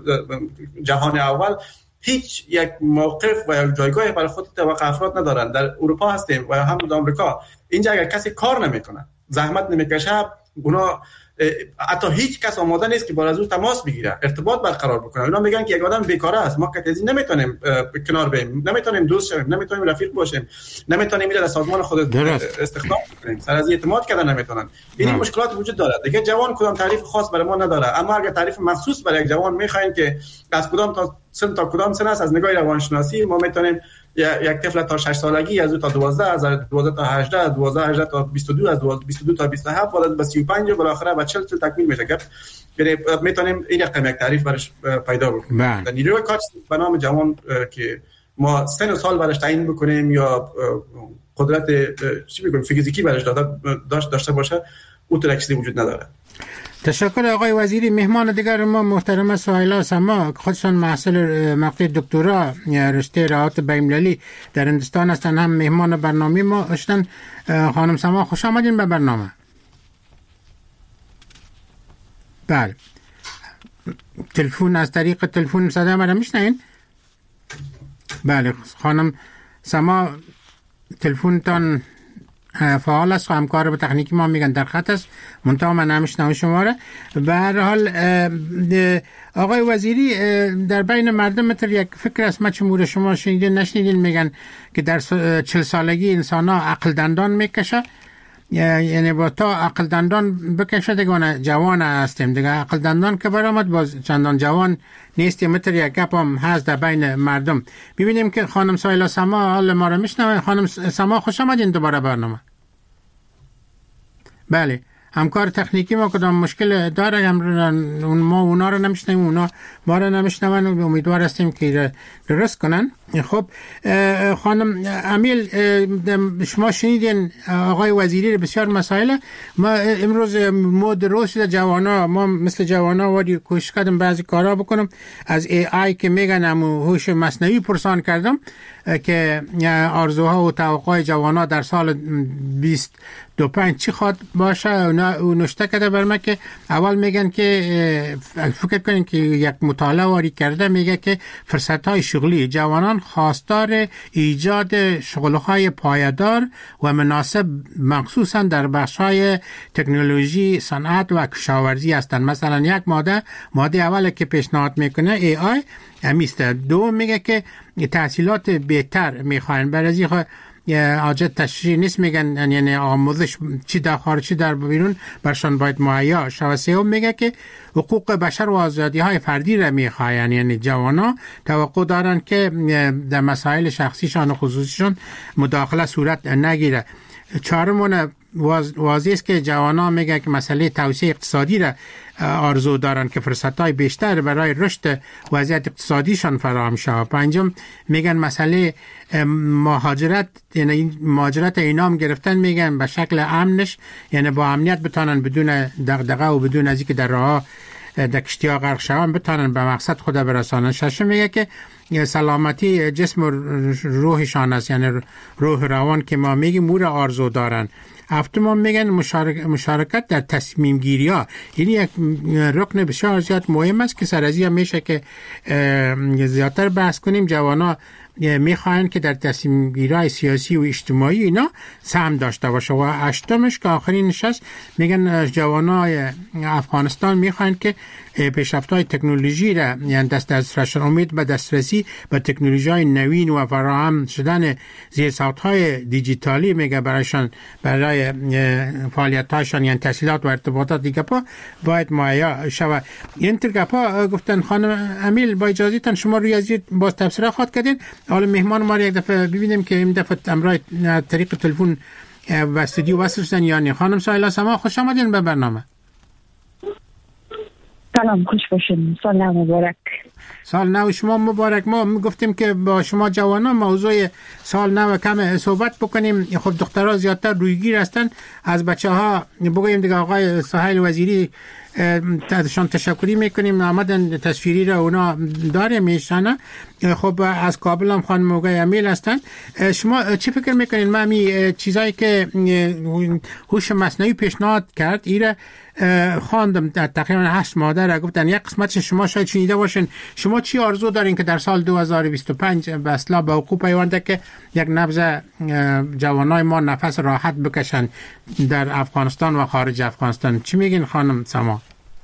جهان اول هیچ یک موقف و یک جایگاه برای خود توقع افراد ندارن. در اروپا هستیم و هم در آمریکا، اینجا اگر کسی کار نمیکنه، زحمت نمیکشه، اونا حتی هیچ کس آماده نیست که با از او تماس بگیره، ارتباط برقرار بکنه. اونا میگن که یک آدم بیکاره است، ما کتازی نمیتونیم کنار بریم، نمیتونیم دوست شویم، نمیتونیم رفیق باشیم، نمیتونیم میره در سازمان خود استخدام کنیم، سر از اعتماد کردن نمیتونن. این مشکلات وجود داره. دیگه جوان کدام تعریف خاص برای ما نداره، اما اگر تعریف مخصوص برای یک جوان میخواین که از کدام تا سن تا کدام سن است، از نگاه روانشناسی ما میتونیم یک طفل تا 6 سالگی، از 2 تا 12، از 12 تا 18، از 12 تا 22، از 22 تا 27 و به 35 و بالاخره به 40 تکمیل میشه. یعنی میتونیم این رقم یک تعریف برش پیدا بکنیم. در نیروی کار به نام جوان که ما سن و سال برش تعیین بکنیم یا قدرت چی میگم فیزیکی برش داشته باشه، اون طور چیزی وجود نداره. تشکر آقای وزیری. مهمان دیگر ما محترمه سهیلا سما، خودشان محصل مقطع دکترا رشته روابط بین‌المللی در هندوستان هستند، هم مهمان برنامه ما هستند. خانم سما خوش آمدین به برنامه. بله، تلفن از طریق تلفن صدا ما را میشنین؟ بله خانم سما، تلفنتان فعال است و همکار به تکنیکی ما میگن در خط است، منتها من نمیشنم شما را. به هر حال آقای وزیری، در بین مردم مثل یک فکر است، ما چمور شما شنیدین نشنیدین، میگن که در 40 سالگی انسان ها عقل دندان میکشه یعنی با تا عقل دندان بکشه دیگه جوان هستیم دیگه. عقل دندان که برآمد باز چندان جوان نیستیم. متر یک گپ هم هست در بین مردم. ببینیم که خانم سایلا سما حال ما رو میشنوه. خانم سما خوش آمدین دوباره برنامه. بله همکار تکنیکی ما کدام مشکل داره، ما اونا رو نمیشنویم، اونا ما رو نمیشنون و امیدوار هستیم که درست کنن. خب خانم امیل، شما شنیدین آقای وزیری بسیار مسائل. ما امروز مود روز شده جوانا، ما مثل جوانا وادی کوشش کردم بعضی کارا بکنم. از AI که میگن هوش مصنوعی پرسان کردم که آرزوها و توقعات جوانا در سال 2025 چی خواد باشه. او نشته کرده بر من که اول میگن که فکر کنین که یک مطالعه واری کرده میگه که فرصت‌های شغلی جوانان خواستار ایجاد شغل‌های پایدار و مناسب مخصوصا در بخش‌های تکنولوژی، صنعت و کشاورزی هستند. مثلا یک ماده اول که پیشنهاد میکنه AI همیست. دو میگه که تحصیلات بهتر میخواین، برای حاجت تشریح نیست، میگن یعنی آموزش چی در خارج چی در بیرون برشان باید مهیا شود. سوم میگه که حقوق بشر و آزادی های فردی را میخواین، یعنی جوانا توقع دارن که در مسائل شخصیشان و خصوصیشان مداخله صورت نگیره. چهارمون واضح است که جوانا میگه که مسئله توسعه اقتصادی را آرزو دارن که فرصت‌های بیشتر برای رشد وضعیت اقتصادیشان فراهم شود. پنجم میگن مسئله مهاجرت، یعنی مهاجرت اینام گرفتن میگن به شکل امنش، یعنی با امنیت بتونن بدون دغدغه و بدون از اینکه در راه در کشتی‌ها غرق شوند بتونن به مقصد خود برسانن. ششم میگه که سلامتی جسم و روحشان است، یعنی روح روان که ما میگیم او را آرزو دارن. هفتم میگن مشارکت در تصمیم گیری ها، یعنی یک رکن بسیار زیاد مهم است که سر از این میشه که زیادتر بحث کنیم. جوانا میخواین که در تصمیم گیری سیاسی و اجتماعی اینا سهم داشته باشه. و هشتمش که آخرین نشست میگن جوانای افغانستان میخواین که پیشرفت‌های تکنولوژی را، یعنی دسترسی امید به دسترسی به تکنولوژی‌های نوین و فراهم شدن زیرساخت‌های دیجیتالی میگه برایشان، برای فعالیت‌هاشان، یعنی تحصیلات و ارتباطات دیگه باید مهیا شود. این ترگپا گفتن خانم امیل با اجازهتون شما روی از باز تفسیر خواهد کردین. حالا مهمان ما یک دفعه ببینیم که این دفعه امروز طریق تلفن و استودیو وصل شدن. یعنی خانم سایلا سما خوش آمدین به برنامه. سلام، خوش باشین. سال نو مبارک. سال نو شما مبارک. ما گفتیم که با شما جوانان موضوع سال نو کم صحبت بکنیم. خب دخترها زیادتر رویگیر هستن. از بچه‌ها بگویم دیگه آقای سهیل وزیری ازشان تشکری میکنیم، آمدن تصویری را اونا داره میشنه. خب از کابل هم خانم موقع امیل هستن. شما چی فکر میکنین؟ من می چیزایی که هوش مصنوعی پیشنهاد کرد ایره خواندم در تقریبا 8 ماده را گفتن. یک قسمت شما شاید شنیده باشین. شما چی آرزو دارین که در سال 2025 به اصلا به حقوق پیونده که یک نبض جوانای ما نفس راحت بکشن در افغانستان و خارج افغانستان؟ چی میگین خانم سما؟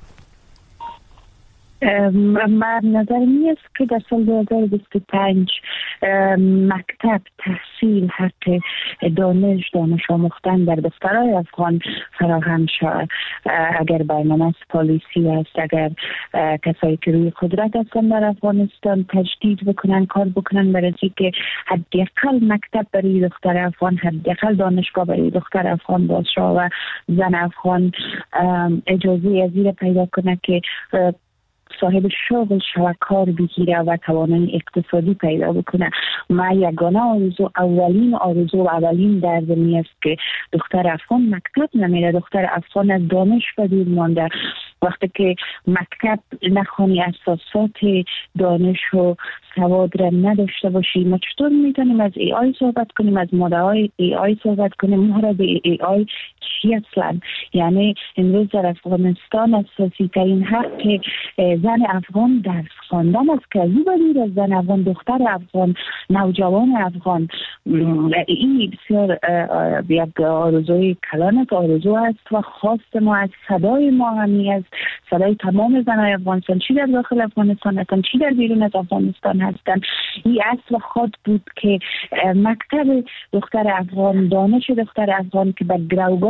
من نظر می است که در سال 2025 مکتب، تحصیل، حق دانش آموختن در دخترای افغان فراهم شود. اگر برنامه پالیسی است، اگر کسایی که روی قدرت هستند در افغانستان تجدید بکنن، کار بکنن برای که حداقل مکتب برای دختر افغان، حداقل دانشگاه برای دختر افغان باز شود و زن افغان اجازه ازیر پیدا کنه که صاحب شغل شود، کار بگیره و توانایی اقتصادی پیدا بکنه. ما یگانه آرزو، اولین آرزو و اولین درد می است که دختر افغان مکتب نمیره، دختر افغان از دانش بدور مانده. وقتی که مکتب نخوانی، اساسات دانش و سواد را نداشته باشیم، ما چطور میتونیم از AI صحبت کنیم، از ماده های AI صحبت کنیم؟ مهارت AI چی اصلا؟ یعنی امروز در افغانستان اساسی ترین حق زن افغان درس خواندن است که او بدید از زن افغان، دختر افغان، نوجوان افغان. این بسیار یک آرزوی کلان آرزو است و خواست ما از صدای ما همی است، صدای تمام زنای افغانستان، چی در داخل افغانستان هستن، چی در بیرون از افغانستان هستن. این اصل خود بود که مکتب دختر افغان، دانش دختر افغان که به گروگان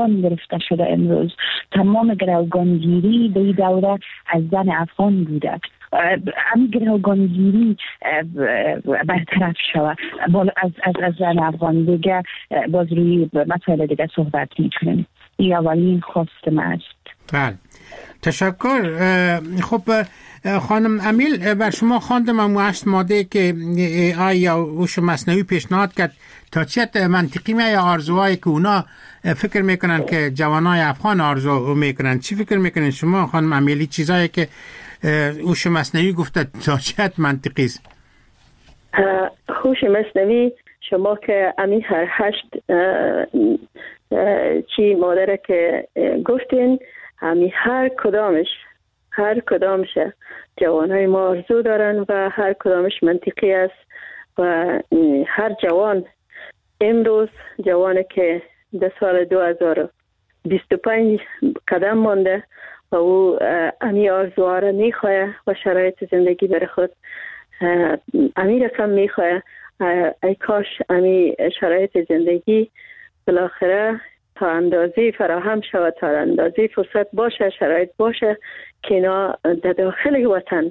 افغان گرفته شده. امروز تمام گروگانگیری به این دوره از زن افغان بوده. همین گروگانگیری برطرف شود از زن افغان دیگه باز روی مسائل دیگه صحبت میکنیم. این اولین خواست ما است. بله، تشکر. خب خانم امیل، بر شما خواندم اما 8 ماده که آیا هوش مصنوعی پیشنهاد کرد تا چه منطقی یا آرزوهایی که اونا فکر میکنن که جوانای افغان آرزو میکنن. چی فکر میکنین شما خانم امیلی؟ چیزایی که هوش مصنوعی گفته تا چه منطقی است؟ هوش مصنوعی شما که امی هر 8 چی مادره که گفتین، همی هر کدامش جوانای ما آرزو دارن و هر کدامش منطقی است. و هر جوان امروز جوانی که در سال 2025 قدم مانده و او امی آرزوها را میخواه و شرایط زندگی بر خود امی رقم میخواه. ای کاش امی شرایط زندگی بالاخره تا اندازی فراهم شود، تا اندازی فرصت باشه، شرایط باشه که اینا در داخل وطن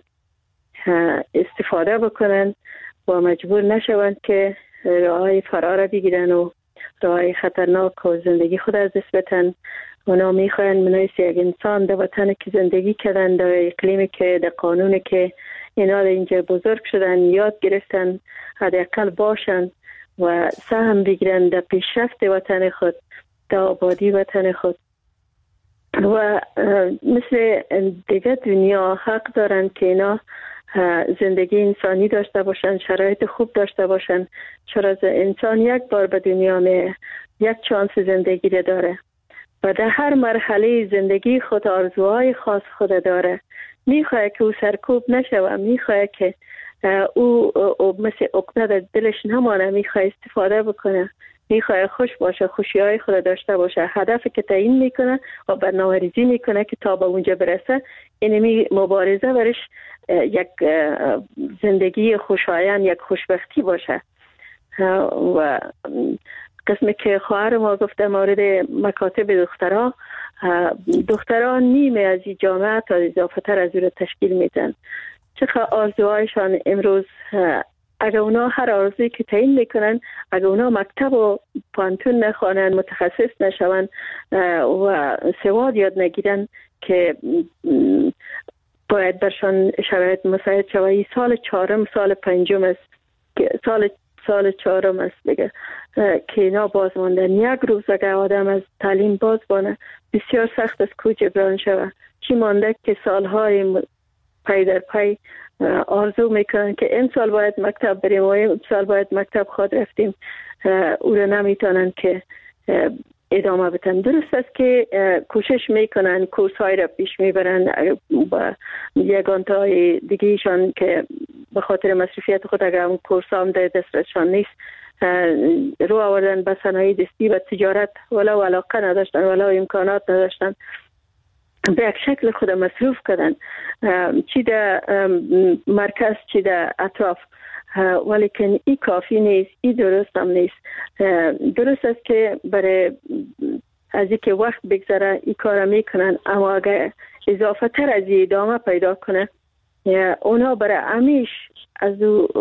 استفاده بکنن و مجبور نشوند که راههای فرار بگیرن و راههای خطرناک و زندگی خود از دست بدن. اونا میخواین منایسی یک انسان در وطن که زندگی کردن، در اقلیمی که در قانونی که اینا در اینجا بزرگ شدن یاد گرفتن حداقل باشن و سهم بگیرن در پیشرفت وطن خود، در آبادی وطن خود. و مثل دیگه دنیا حق دارن که اینا زندگی انسانی داشته باشن، شرایط خوب داشته باشن. چرا انسان یک بار به دنیا می یک چانس زندگی رو داره و در هر مرحله زندگی خود آرزوهای خاص خود داره. میخواه که او سرکوب نشوه، میخواه که او مثل عقده در دلش نمانه، میخواه استفاده بکنه، میخواه خوش باشه، خوشیهای خود داشته باشه. هدفی که تعیین میکنه و برنامه‌ریزی میکنه که تا به اونجا برسه، اینمی مبارزه برش یک زندگی خوشایند، یک خوشبختی باشه. و قسمی که خواهر ما گفته مورد مکاتب دختران نیمه از این جامعه تا اضافه تر از او را تشکیل میدن. چقدر آرزوهایشان امروز، اگر اونا هر آرزویی که تعیین میکنن، اگر اونا مکتب و پانتون نخوانن، متخصص نشون و سواد یاد نگیرن که باید برشان شرایط مساعد شوه. سال 4 سال 5 است که سال 4 است دیگه که اینا باز ماندن. یک روز اگر آدم از تعلیم باز بانه بسیار سخت است که جبران شوه. چی مانده که سالهای پی در پی آرزو میکنن که این سال باید مکتب بریم و این سال باید مکتب خود رفتیم، او را نمیتونن که ادامه بدن. درست است که کوشش میکنن، کورس های را پیش میبرن و یگانتای دیگهشان که به خاطر مصرفیت خود اگر اون کورس هم در دسترسشان نیست رو آوردن به صنایع دستی و تجارت، ولو علاقه نداشتن ولو امکانات نداشتن، به یک شکل خود مصروف کردن، چی در مرکز چی در اطراف. ولیکن این کافی نیست، این درست هم نیست. درست است که برای از اینکه وقت بگذره این کار میکنن، اما اگر اضافه تر از این ادامه پیدا کنه، اونا برای همیش از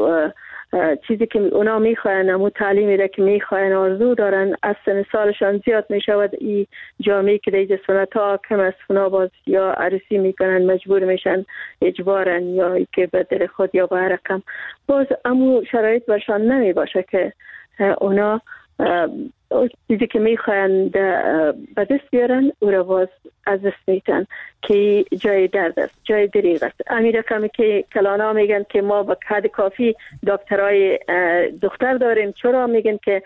چیزی که اونا میخواین، امو تعلیمی را که میخواین آرزو دارن، از سن سالشان زیاد میشود این جامعه که دیگه سنت ها کم است، اونا باز یا عروسی میکنن، مجبور میشن اجبارن، یا که به دل خود یا به هر رقم، باز امو شرایط برشان نمی باشه که اونا چیزی که میخواین به دست بیارن او را باز از دست میتن که جای درد است، جای دریغ است. امیر رقمی که کلانا میگن که ما به حد کافی دکترای دختر داریم، چرا میگن که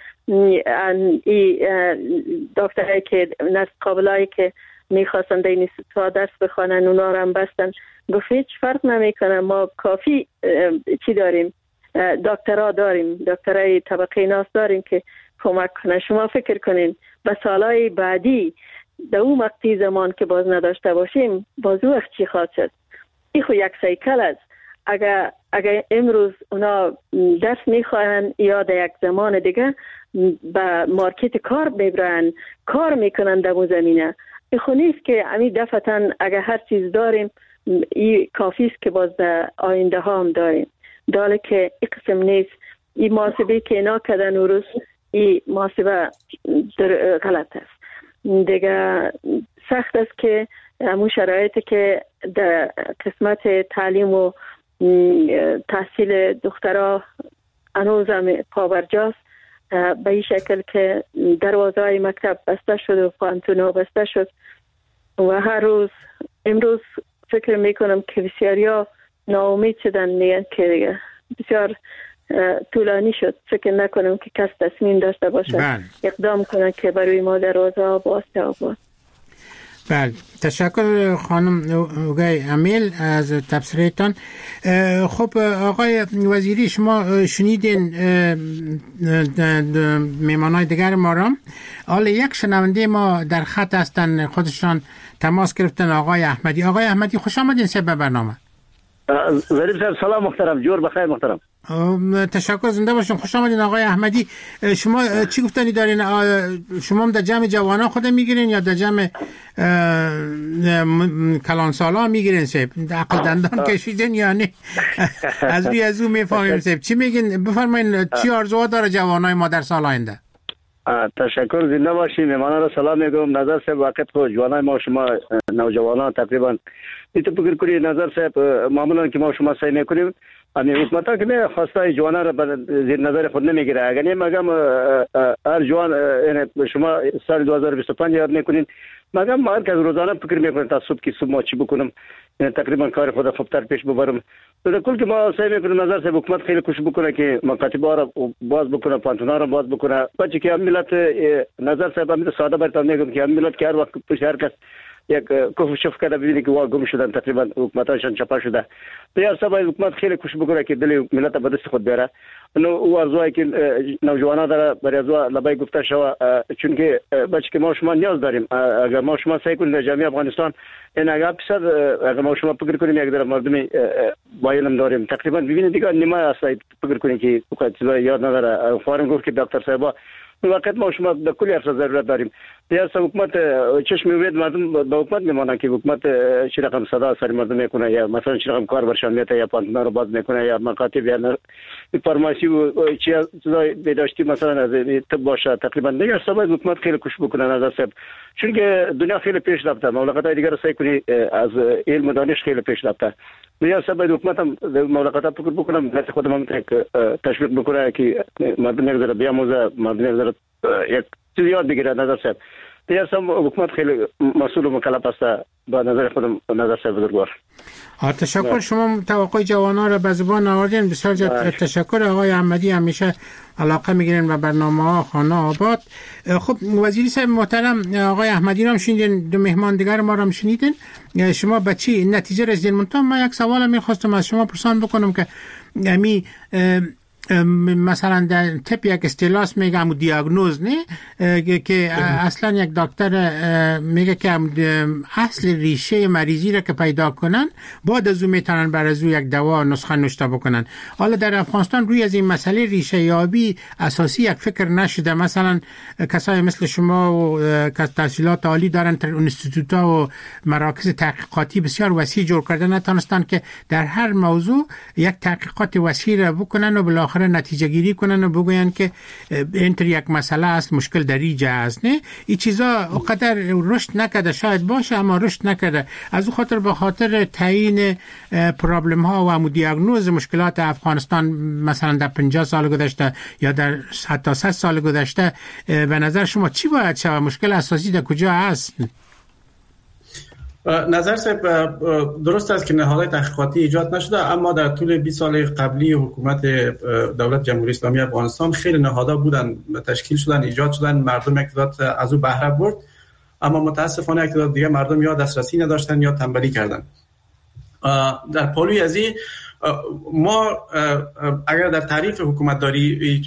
دکترایی که نسل قابلایی که میخواستن در این درس بخوانن اونا را هم بستن. گفت هیچ فرق نمیکنه، ما کافی چی داریم، دکترها داریم، دکترای طبقه ناس داریم که کمک کنه. شما فکر کنین به سالهای بعدی در اون وقتی زمان که باز نداشته باشیم، باز وقت چی خواهد شد؟ این خو یک سیکل است. اگر اگر امروز اونا درس میخواین یا در یک زمان دیگه به مارکت کار ببرن، کار میکنن در اون زمینه. خو نیست که امی دفتن اگر هر چیز داریم این کافی است که باز در آینده ها هم داریم. داله که این قسم نیست. این محاسبه که اینا کردن و روز این محاسبه غلط است. دیگه سخت است که همون شرایطی که در قسمت تعلیم و تحصیل دخترها هنوز هم پابرجاست، به این شکل که دروازه های مکتب بسته شد و پانتونا بسته شد و هر روز امروز فکر میکنم که بسیاری ها ناامید شدن، میگن که دیگه بسیار طولانی شد. فکر نکنم که کس تصمیم داشته باشه اقدام کنه که برای ما دروازه ها باسته آباد. بله، تشکر خانم اوگای امیل از تبصرهتان. خب آقای وزیری، شما شنیدین میمانای دیگر ما را. حالا یک شنونده ما در خط هستن، خودشان تماس گرفتن، آقای احمدی. آقای احمدی خوش آمدین به برنامه. ظریف صاحب سلام محترم، جور بخیر محترم. تشکر، زنده باشین. خوش آمدین آقای احمدی. شما چی گفتنی دارین؟ شما هم در جمع جوانان خود میگیرین یا در جمع کلان سالا میگیرین؟ سیب عقل دندان کشیدین یا نه؟ از روی از اون میفهمیم. سیب چی میگین؟ بفرمایین چی آرزوها داره جوانای ما در سال آینده؟ تشکر، زنده باشین. مهمانان را سلام میگم. نظر صاحب وقت خود جوانای ما شما نوجوانان تقریبا ایتو فکر کنید. نظر صاحب معمولا که ما شما سعی میکنیم امی حکومت ها که خواسته جوانان را زیر نظر خود نمیگیره. اگر نمیگم هر جوان شما سال 2025 یاد میکنین، مگم هر کس روزانه فکر میکنه تا صبح که صبح ما چی بکنم، تقریبا کار خود خوبتر پیش ببرم. در کل که ما سعی میکنیم نظر صاحب حکومت خیلی کوشش بکنه که مکاتب‌ها را باز بکنه، پانتونا را باز بکنه. بچه که هم ملت نظر صاحب هم ساده برتون میگم که هم ملت که هر وقت پیش هر کس یک کف شف کرده ببینی که وا گم شدن، تقریبا حکومتاشون چپا شده. دیار سبا حکومت خیلی کوشش بکنه که دل ملت به دست خود بیاره. نو او ارزوی که نوجوانا داره برای ارزو لبای گفته شوه، چون که بچه که ما شما نیاز داریم. اگر ما شما سعی کنیم در جامعه افغانستان این اگر بسیار اگر ما شما فکر کنیم یک در مردمی با علم داریم، تقریبا ببینید دیگه نیمه است فکر کنیم که چیزا یاد نداره. فارم گفت که دکتر صاحب وقت ما شما در کلی افراد ضرورت داریم. دیگر حکومت چشم می‌بینید مردم به حکومت میمانند که حکومت چه رقم صدا سر مردم میکنه، یا مثلا چه رقم کار برشان میته، یا پانتونا رو باز میکنه، یا مکاتب یا فارماسی و چیزای بهداشتی مثلا از طب باشه. تقریبا دیگر سبب حکومت خیلی کوشش بکنه نظر صاحب، چون که دنیا خیلی پیش رفته. مملکت‌های دیگر سعی کنی از علم و دانش خیلی پیش رفته. دیگر سبب حکومت هم مملکت‌ها فکر بکنم دست خودم هم تشویق بکنه که مردم یک ذره بیاموزه، مردم یک چیز یاد بگیره. نظر صاحب دیگر حکومت خیلی مسئول و مکلف است با نظر خودم. نظر صاحب بزرگوار. تشکر. شما توقع جوانان را به زبان آوردین. بسیار تشکر. آقای احمدی همیشه علاقه میگیرین به برنامه‌ها خانه آباد. خب وزیری صاحب محترم، آقای احمدی را هم شنیدین، دو مهمان دیگر ما را هم شنیدین. شما به چی نتیجه رسیدین؟ من یک سوال می‌خواستم از شما پرسان بکنم که مثلا در طب یک اصطلاح میگم دیاگنوز نه که اصلا یک دکتر میگه که اصل ریشه مریضی را که پیدا کنن بعد از اون میتونن بر از یک دوا نسخه نوشته بکنن. حالا در افغانستان روی از این مسئله ریشه یابی اساسی یک فکر نشده. مثلا کسای مثل شما و تحصیلات عالی دارن، انستیتوت‌ها و مراکز تحقیقاتی بسیار وسیع جور کرده، نتونستن که در هر موضوع یک تحقیقات وسیع را بکنن و بالاخره نتیجه گیری کنن و بگوین که اینطور یک مسئله است، مشکل در اینجا است. نه این چیزا اونقدر رشد نکرده، شاید باشه اما رشد نکرده. از اون خاطر به خاطر تعیین پرابلم ها و عمو دیاگنوز مشکلات افغانستان مثلا در 50 سال گذشته یا در حتی 100 سال گذشته، به نظر شما چی باید شود؟ مشکل اساسی در کجا است؟ نظر صاحب درست است که نهادهای تحقیقاتی ایجاد نشده، اما در طول 20 سال قبلی حکومت دولت جمهوری اسلامی افغانستان خیلی نهادها بودن، تشکیل شدن، ایجاد شدن، مردم اقتدار از او بهره برد، اما متاسفانه اقتدار دیگه مردم یا دسترسی نداشتن یا تنبلی کردن. در پالوی از این ما اگر در تعریف حکومتداری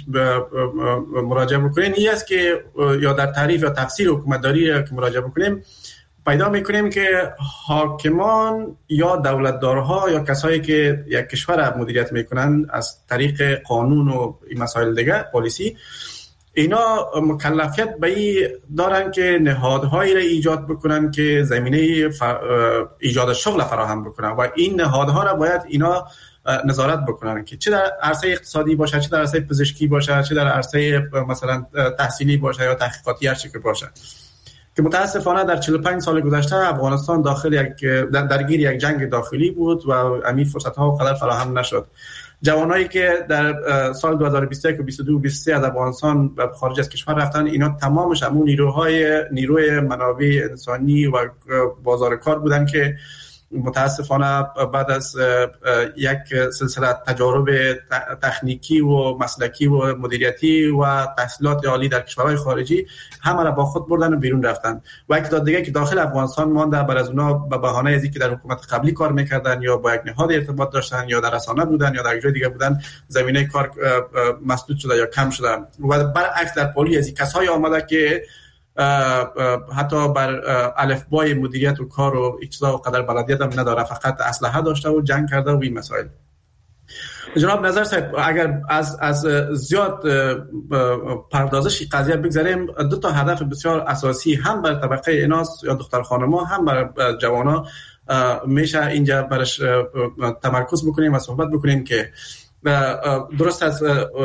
مراجعه بکنیم این است که یا در تعریف یا تفسیر حکومتداری که مراجعه بکنیم پیدا میکنیم که حاکمان یا دولتدارها یا کسایی که یک کشور مدیریت میکنن از طریق قانون و این مسائل دیگه پالیسی، اینا مکلفیت به این دارن که نهادهایی را ایجاد بکنن که زمینه ایجاد شغل فراهم بکنن و این نهادها را باید اینا نظارت بکنن که چه در عرصه اقتصادی باشه، چه در عرصه پزشکی باشه، چه در عرصه مثلا تحصیلی باشه یا تحقیقاتی هر چی که باشه. که متاسفانه در 45 سال گذشته افغانستان درگیر یک جنگ داخلی بود و همین فرصت‌ها قدر فراهم نشد. جوانایی که در سال 2021 و 22 و 23 از افغانستان به خارج از کشور رفتن، اینا تمامش همون نیروی منابع انسانی و بازار کار بودن که متاسفانه بعد از یک سلسله تجارب تکنیکی و مسلکی و مدیریتی و تحصیلات عالی در کشورهای خارجی همه را با خود بردن و بیرون رفتن و یک تعداد دیگه که داخل افغانستان مانده، بر از اونا به بهانه از اینکه در حکومت قبلی کار میکردن یا با یک نهاد ارتباط داشتن یا در رسانه بودن یا در جای دیگه بودن، زمینه کار مسدود شده یا کم شده. و برعکس در پالی از کسایی آمده که حتی بر الفبای مدیریت و کار و اجزا و قدر بلدیت هم نداره، فقط اسلحه داشته و جنگ کرده و این مسائل. جناب نظر صاحب، اگر از زیاد پردازش قضیه بگذاریم، دو تا هدف بسیار اساسی هم بر طبقه ایناس یا دختر خانم‌ها هم بر جوانا میشه اینجا برش تمرکز بکنیم و صحبت بکنیم که درست از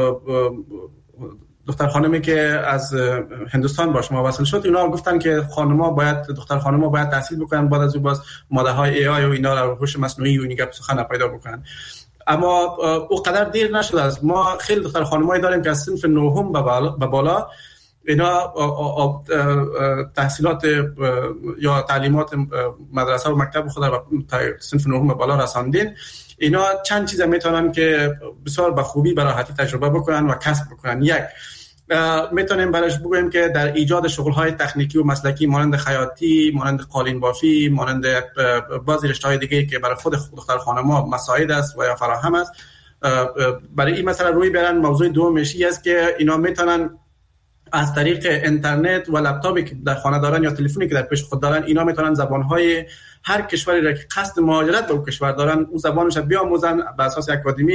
دختر خانمی که از هندوستان باش ما وصل شد، اینا گفتن که دختر خانم‌ها باید تحصیل بکنن، بعد از اون باز ماده‌های ای آی و اینا رو هوش مصنوعی و این گپ سخن پیدا بکنن. اما او قدر دیر نشده است. ما خیلی دختر خانمایی داریم که از صنف نهم به بالا اینا تحصیلات یا تعلیمات مدرسه و مکتب خود را به صنف نهم به بالا رساندین. اینا چند چیز میتونن که بسیار به خوبی به راحتی تجربه بکنن و کسب بکنن. یک، میتونیم برایش بگوییم که در ایجاد شغل‌های تکنیکی و مسلکی مانند خیاطی، مانند قالین بافی، مانند بعضی رشته‌های دیگه که برای خود دختر خانم‌ها مساعد است و یا فراهم است، برای این مسئله روی بیارن. موضوع دومش است که اینا میتونن از طریق اینترنت و لپتاپی که در خانه دارن یا تلفنی که در پیش خود دارن، اینا میتونن زبان‌های هر کشوری را که قصد مهاجرت به اون کشور دارن اون زبانش بیاموزن، به اساس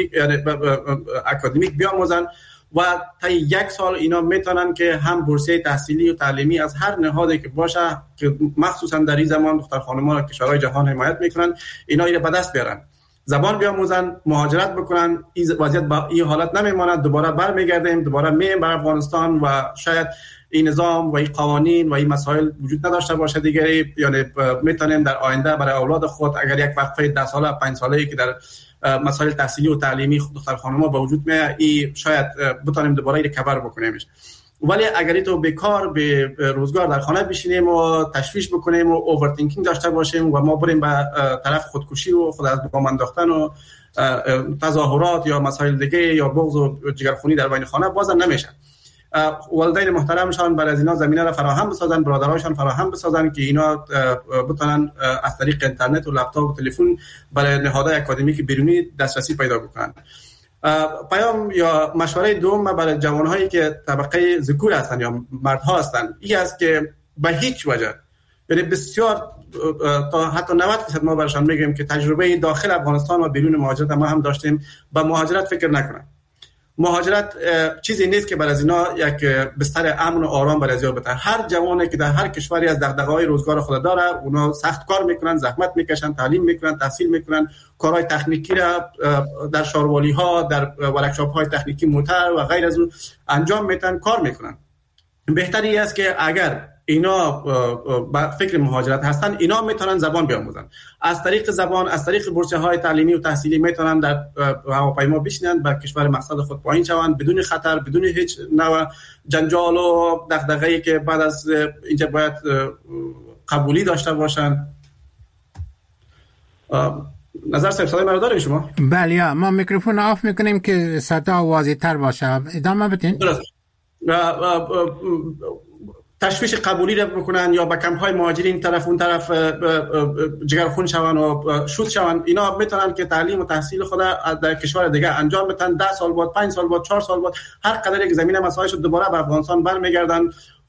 اکادمیک بیاموزن و تا 1 سال اینا میتونن که هم بورسیه تحصیلی و تعلیمی از هر نهادی که باشه که مخصوصا در این زمان دختر خانم‌ها را کشورهای جهان حمایت میکنن، اینا رو به دست بیارن، زبان بیاموزن، مهاجرت بکنن. این وضعیت با این حالت نمیماند، دوباره برمیگردیم، دوباره میایم به افغانستان و شاید این نظام و این قوانین و این مسائل وجود نداشته باشه دیگری. یعنی میتونیم در آینده برای اولاد خود اگر یک وقفه 10 ساله 5 ساله‌ای که در مسائل تحصیلی و تعلیمی دختر خانم‌ها با وجود میاد، این شاید بتونیم دوباره ریکاور بکنیمش. ولی اگر تو بیکار به روزگار در خانه بشینیم و تشویش بکنیم و اوورتینکینگ داشته باشیم و ما بریم به طرف خودکشی و خود از بام انداختن و تظاهرات یا مسائل دیگه یا بغض و جگرخونی در بین خانه، بازم نمیشه. والدین محترمشان برای از اینا زمینه را فراهم بسازن، برادرایشان فراهم بسازن که اینا بتونن از طریق اینترنت و لپتاپ و تلفن برای نهادهای اکادمیک بیرونی دسترسی پیدا بکنن. پیام یا مشوره دوم برای جوانهایی که طبقه ذکور هستن یا مردها هستن این است که به هیچ وجه، یعنی بسیار تا حتی 90% ما برشان میگیم که تجربه داخل افغانستان و بیرون مهاجرت ما هم داشتیم، با مهاجرت فکر نکنن. مهاجرت چیزی نیست که برای اینا یک بستر امن و آرام برای ازیا بده. هر جوانی که در هر کشوری از دغدغه‌های روزگار خود داره، اونا سخت کار میکنن، زحمت میکشن، تعلیم میکنن، تحصیل میکنن، کارهای تکنیکی را در شاروالی ها، در ورکشاپ های تکنیکی موتر و غیر از اون انجام میدن، کار میکنن. بهتری است که اگر اینا با فکر مهاجرت هستن، اینا میتونن زبان بیاموزن. از طریق زبان، از طریق بورسیه های تعلیمی و تحصیلی میتونن در هواپیما بشینن، به کشور مقصد خود پایین شوند بدون خطر، بدون هیچ نوع جنجال و دغدغه‌ای که بعد از اینجا باید قبولی داشته باشن. نظر صاحب صدای مرا دارین شما؟ بله، ما میکروفون آف میکنیم که صدا واضح تر باشه. ادامه بدین. درست. تشویش قبولی را بکنن یا با کمپ‌های مهاجرین طرف اون طرف جگرخون شون و شوت شون، اینا میتونن که تعلیم و تحصیل خود در کشور دیگه انجام بدن. 10 سال بعد، 5 سال بعد، 4 سال بعد، هر قدر یک زمینه مسائلش دوباره به افغانستان برمیگردن.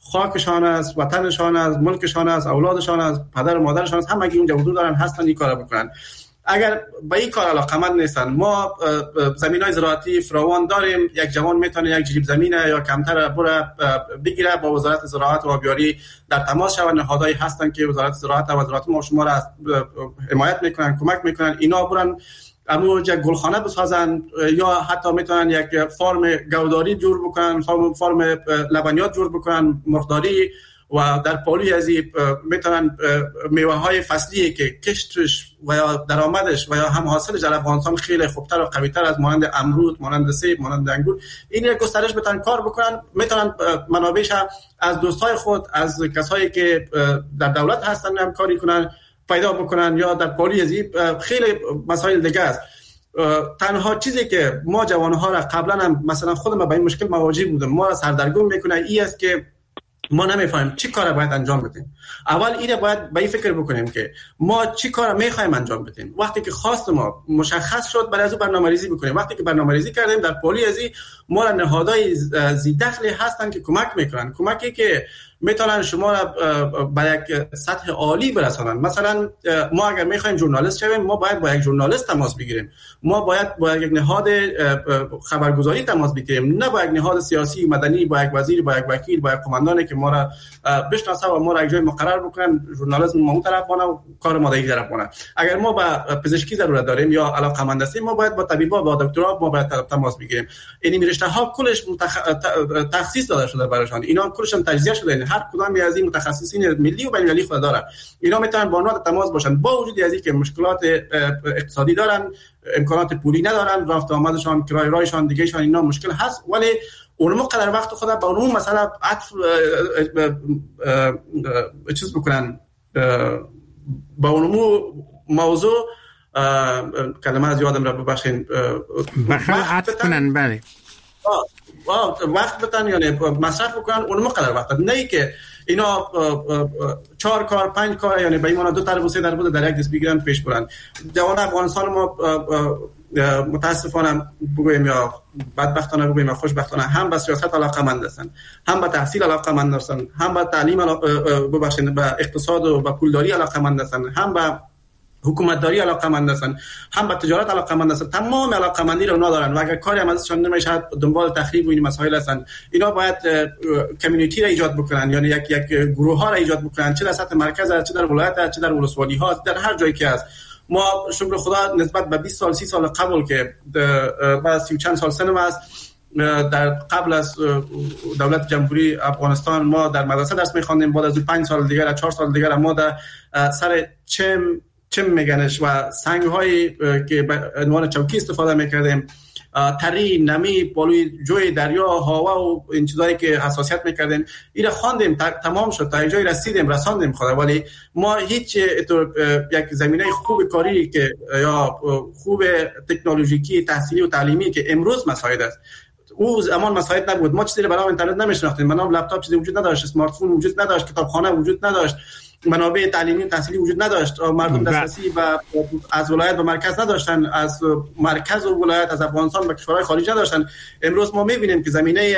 خاکشان است، وطنشان است، ملکشان است، اولادشان است، پدر و مادرشان است، همگی اونجا حضور دارن، هستن این کارو بکنن. اگر به این کار علاقمند نیستن، ما زمینای زراعتی فراوان داریم، یک جوان میتونه یک جریب زمینه یا کمتر بره بگیره، با وزارت زراعت و آبیاری در تماس شوند. نهادهایی هستن که وزارت زراعت و وزارت ما شما را حمایت میکنن، کمک میکنن، اینا برن امو یک گلخانه بسازن یا حتی میتونن یک فارم گوداری جور بکنن، فارم لبنیات جور بکنن، مرغداری، و در پالوی از میتونن میوه های فصلی که کشتش و یا درآمدش و یا هم حاصلش در افغانستان خیلی خوبتر و قویتر از مانند امرود، مانند سیب، مانند انگور، این گسترش بتن کار بکنن. میتونن منابعش از دوستای خود، از کسایی که در دولت هستن همکاری کنن، پیدا بکنن، یا در پالوی از خیلی مسائل دیگه است. تنها چیزی که ما جوانها را قبلا هم مثلا خودم به این مشکل مواجه بودم، ما را سردرگم میکنه این است که ما نمیفهمیم چی کار باید انجام بدیم. اول اینه باید به این فکر بکنیم که ما چی کار میخوایم انجام بدیم. وقتی که خواست ما مشخص شد، برای از برنامه‌ریزی بکنیم. وقتی که برنامه‌ریزی کردیم، در پالی ازی ما را نهادهای ذی دخلی هستن که کمک میکنن، کمکی که میتونن شما را به یک سطح عالی برسانن. مثلا ما اگر میخوایم ژورنالیست شویم، ما باید با یک ژورنالیست تماس بگیریم، ما باید با یک نهاد خبرگزاری تماس بگیریم، نه با یک نهاد سیاسی مدنی، با یک وزیر، با یک وکیل، با یک قماندانی که ما را بشناسه و ما را یک جای مقرر بکنن. ژورنالیسم ما اون طرف وانه و کار ما دیگه طرف وانه. اگر ما با پزشکی ضرورت داریم یا علاقه‌مند هستیم، ما باید با طبیبا، با دکترا ما باید تماس بگیریم. این رشته ها کلش تخصیص داده شده براشون، اینا کلش تجزیه شده، هر کدام از این متخصصین ملی و بین المللی خود داره. اینا میتونن با اونها تماس باشن، با وجود از اینکه مشکلات اقتصادی دارن، امکانات پولی ندارن، رفت آمدشان، کرایه رایشان، دیگهشان اینا مشکل هست، ولی اونم قدر وقت خود با اون مثلا عطف چیز بکنن، با اونم موضوع کلمه از یادم را ببخشین، عطف کنن، بله وقت بتن، یعنی مصرف بکنن اونم قدر وقت، نه که اینا 4 کار 5 کار، یعنی به ایمان 2 طرف و 3 طرف در یک دست بگیرن پیش برن. جوان افغانستان ما متاسفانه بگویم یا بدبختانه بگویم یا خوشبختانه هم به سیاست علاقه‌مند هستن، هم به تحصیل علاقه‌مند هستن، هم به تعلیم به اقتصاد و به پولداری علاقه‌مند هستن، هم به حکومتداری علاقه‌مند هستن، هم به تجارت علاقه‌مند هستن. تمام علاقه‌مندی رو اونا دارن و اگر کاری هم ازشون نمیشه دنبال تخریب و این مسائل هستن. اینا باید کمیونیتی را ایجاد بکنن، یعنی یک گروه ها را ایجاد بکنن، چه در سطح مرکز، چه در ولایت، چه در ولسوالی ها، در هر جایی که هست. ما شکر خدا نسبت به 20 سال 30 سال قبل که بعد 30 چند سال سنم است، در قبل از دولت جمهوری افغانستان ما در مدرسه درس می‌خواندیم، بعد از 5 سال دیگه 4 سال دیگه ما در سر چم میگنش و سنگ هایی که به عنوان چوکی استفاده میکردیم، تری، نمی، پالوی جوی دریا، هوا و این چیزایی که حساسیت میکردیم، اینا خواندیم، تمام شد، تا جای رساندیم خدا. ولی ما هیچ یک زمینه خوب کاری که یا خوب تکنولوژیکی، تحصیلی و تعلیمی که امروز مساعد است، او زمان مساعد نبود. ما چیزی به نام اینترنت نمیشناختیم، به نام لپتاپ چیزی وجود نداشت، اسمارت فون وجود نداشت، کتابخانه وجود نداشت، منابع تعلیمی و تحصیلی وجود نداشت، مردم دسترسی و از ولایت به مرکز نداشتن، از مرکز و ولایت از افغانستان به کشورهای خارج نداشتن. امروز ما می‌بینیم که زمینه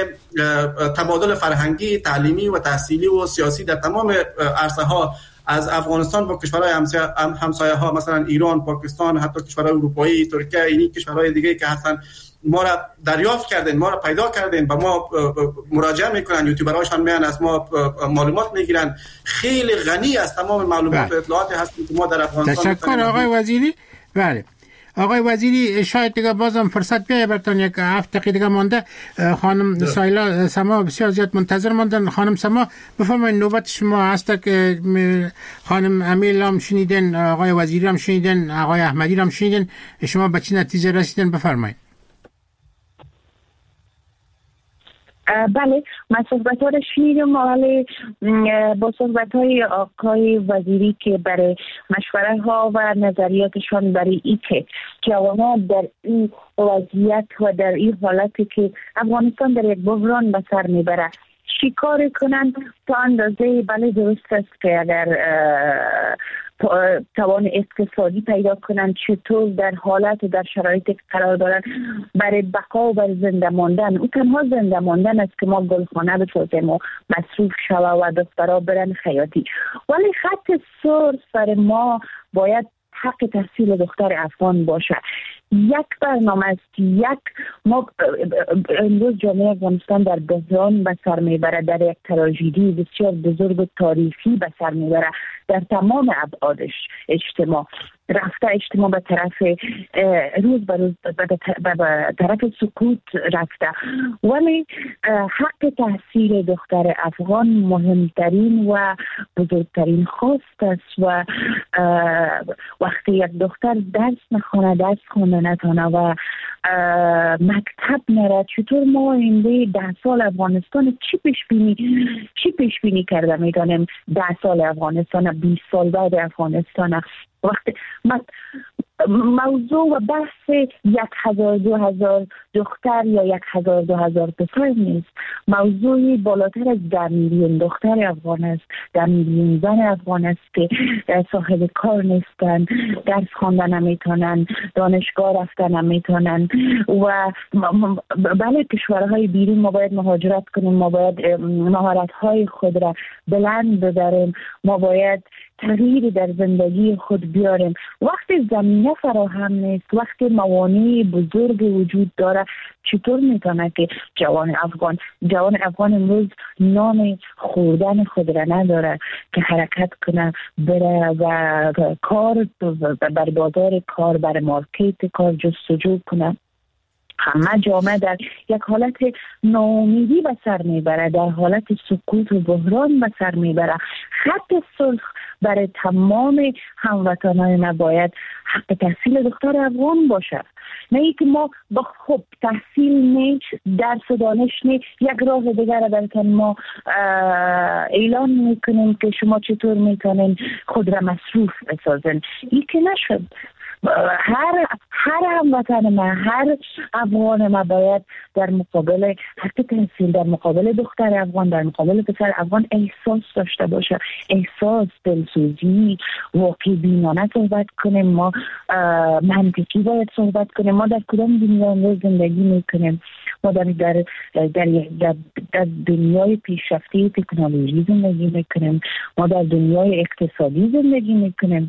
تبادل فرهنگی، تعلیمی و تحصیلی و سیاسی در تمام عرصه‌ها از افغانستان با کشورهای همسایه ها مثلا ایران، پاکستان، حتی کشورهای اروپایی، ترکیه، این کشورهای دیگه که هستن، ما را دریافت کردن، ما را پیدا کردن، با ما مراجعه میکنن، یوتیوبرهاشون میان از ما معلومات میگیرن. خیلی غنی از تمام معلومات و اطلاعاتی هستیم که ما در افغانستان. تشکر آقای وزیری. بله آقای وزیری، شاید دیگه بازم فرصت بیاید براتون، یک 7 دقیقه دیگه مونده. خانم سایلا سما بسیار زیاد منتظر ماندن. خانم سما بفرمایید، نوبت شما هست که خانم امیل هم شنیدن، آقای وزیری هم شنیدن، آقای احمدی هم شنیدن، شما به چه نتیجه رسیدن؟ بفرمایید. بله، من صحبت‌ها رو شنیدم، ولی با صحبت‌های آقای وزیری که برای مشوره ها و نظریاتشان برای اینکه جوانان در این وضعیت و در این حالتی که افغانستان در یک بحران به سر میبره چی کار کنند، تا اندازه بله درست است که اگر توان اقتصادی پیدا کنن، چطور در حالت و در شرایطی قرار دارن برای بقا و برای زنده ماندن. او تنها زنده ماندن است که ما گلخانه بسازیم و مصروف شوه و دخترها برن خیاطی. ولی خط سر سر ما باید حق تحصیل دختر افغان باشه. یک برنامه است، ما امروز جامعه افغانستان در بحران به سر میبره، در یک تراژدی بسیار بزرگ و تاریخی به سر میبره در تمام ابعادش. اجتماع رفته، اجتماع به طرف روز به روز به طرف سکوت رفته. ولی حق تحصیل دختر افغان مهمترین و بزرگترین خواست است و وقتی یک دختر درس نخونه، درس خونه نتونه و مکتب نره، چطور ما آینده 10 سال افغانستان چی پیش بینی کرده میتونیم 10 سال افغانستان، 20 سال بعد افغانستان؟ وقتی موضوع و بحث 1000-2000 دختر یا 1000-2000 پسر نیست. موضوعی بالاتر از 10 میلیون دختر افغان است، 10 میلیون زن افغان است که صاحب کار نیستن، درس خواندن نمیتونن، دانشگاه رفتن نمیتونن. و بله کشورهای بیرون ما باید مهاجرت کنیم، ما باید مهارت‌های خود را بلند ببریم، ما باید تغییر در زندگی خود بیاریم. وقتی زمینه فراهم نیست، وقتی موانع بزرگ وجود داره، چطور میتونه که جوان افغان امروز نام خوردن خود را نداره که حرکت کنه بره و کار بر بازار کار، بر مارکت کار جستجو کنه؟ همه جامعه در یک حالت ناامیدی به سر میبره، در حالت سکوت و بحران به سر میبره. خط صلح برای تمام هموطنان نباید حق تحصیل دختر افغان باشه. نه اینکه ما با تحصیل نه، درس و دانش نه، یک راه دیگر بلکه ما اعلان میکنیم که شما چطور میتونین خود را مصروف بسازن. این که نشد. هر هموطن ما، هر افغان ما باید در مقابل حق تحصیل، در مقابل دختر افغان، در مقابل پسر افغان احساس داشته باشه، احساس، دلسوزی، واقعی بینانه صحبت کنیم. ما منطقی باید صحبت کنیم. ما در کدام دنیا امروز زندگی میکنیم؟ ما در دنیای پیشرفته تکنولوژی زندگی میکنیم، ما در دنیای اقتصادی زندگی میکنیم.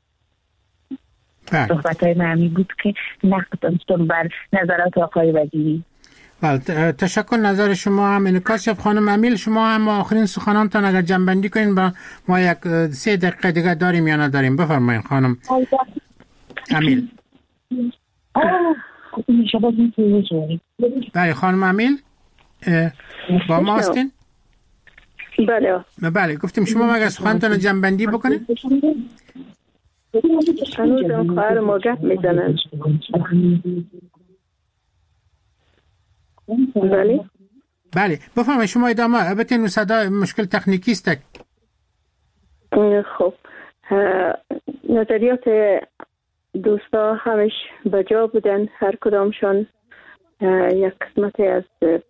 صحبت‌های معمی بود که نقد داشتم بر نظرات آقای وزیری. بله، تشکر. نظر شما هم انعکاس. خانم امیل، شما هم آخرین سخنانتان اگر جنبندی کنین با ما 3 دقیقه دیگه داریم یا نداریم. بفرمایید خانم امیل. بله خانم امیل با ما هستین؟ بله گفتیم شما اگر سخنانتان جنبندی بکنین. هنوزم خواهر ما گپ میزنن. بله بفرمایید شما ادامه بتین. صدا مشکل تکنیکی است. خب نظریات دوستا همش بجا بودن، هر کدامشان یک قسمتی از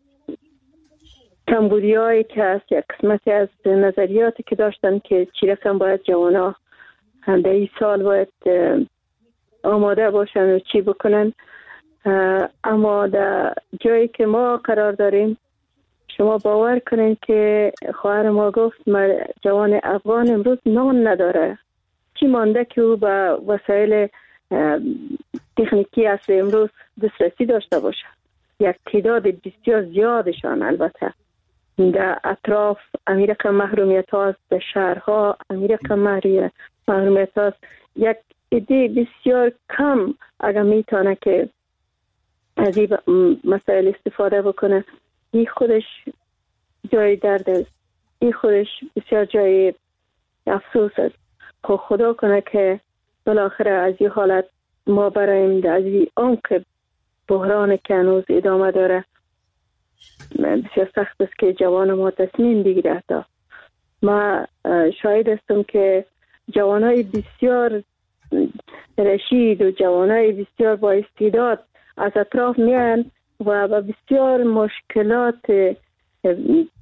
کمبودیایی که هست، یک قسمتی از نظریاتی که داشتن که چی رقم باید جوانا در این سال باید آماده باشن و چی بکنن. اما در جایی که ما قرار داریم، شما باور کنین که خواهر ما گفت جوان افغان امروز نان نداره. چی مانده که او به وسایل تکنیکی اصل امروز دسترسی داشته باشه؟ یک تعداد بسیار زیادشان البته در اطراف امیرقم محرومیت هاست، در شهرها امیرقم محرومیت هاست. یک عده بسیار کم اگر میتونه که از این مسائل استفاده بکنه، این خودش جای درد است، این خودش بسیار جای افسوس است. خدا کنه که بالاخره از این حالت ما برایم از این عمق بحران که هنوز ادامه داره بسیار سخت است که جوان ما تصمیم بگیره. تا ما شاهد هستم که جوانای بسیار رشید و جوانای بسیار با استعداد از اطراف میان و با بسیار مشکلات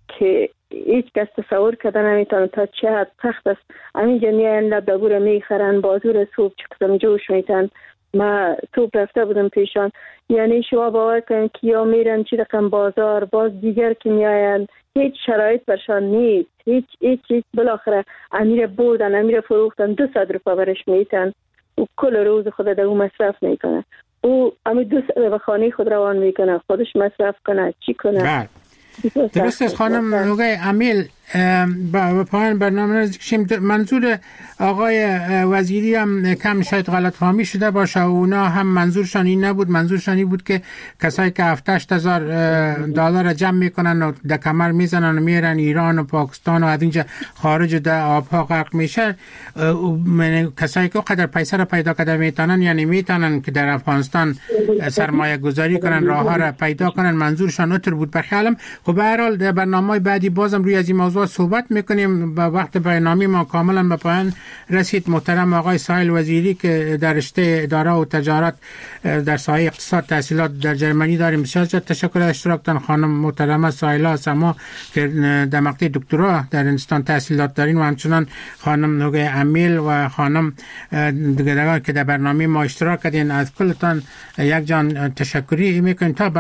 که هیچ کس تصور کردن نمیتونه تا چه حد سخت است. همینجا میان لبدبور میخرن، بازور صبح چکتم جوش میتن. ما صبح رفته بودم پیشان، یعنی شما باور کنید که یا میرن چی رقم بازار، باز دیگر که میاین هیچ شرایط برشان نیست، هیچ بالاخره امیر بردن، امیر فروختن 200 روپا برش میتن و کل روز خود در اون مصرف میکنه. او امی 200 به خانه خود روان میکنه، خودش مصرف کنه، چی کنه. درست است خانم نوگه امیل. با پایان برنامه نزدیک. منظور آقای وزیری هم کم شاید غلط فهمی شده باشه، اونا هم منظورشان این نبود. منظورشان این بود که کسایی که 7,000 دلار جمع میکنن و در کمر میزنن و میرن ایران و پاکستان و از اینجا خارج در آبها غرق میشن، کسایی که قدر پیسه را پیدا کرده میتونن، یعنی میتونن که در افغانستان سرمایه گذاری کنن، راه ها را پیدا کنن، منظورشان اونطور بود. بخیالم خب به هر حال در برنامه بعدی بازم روی از این موضوع صحبت میکنیم. با وقت برنامه ما کاملا به پایان رسید. محترم آقای سایل وزیری که در رشته اداره و تجارت در سایه اقتصاد تحصیلات در جرمنی داریم، بسیار تشکر از اشتراکتان. خانم محترمه سایلا سما که در مقطع دکترا در هندوستان تحصیلات دارین و همچنان خانم نوگه امیل و خانم دیگران که در برنامه ما اشتراک کردین، از کلتان یک جان تشکری میکنیم. تا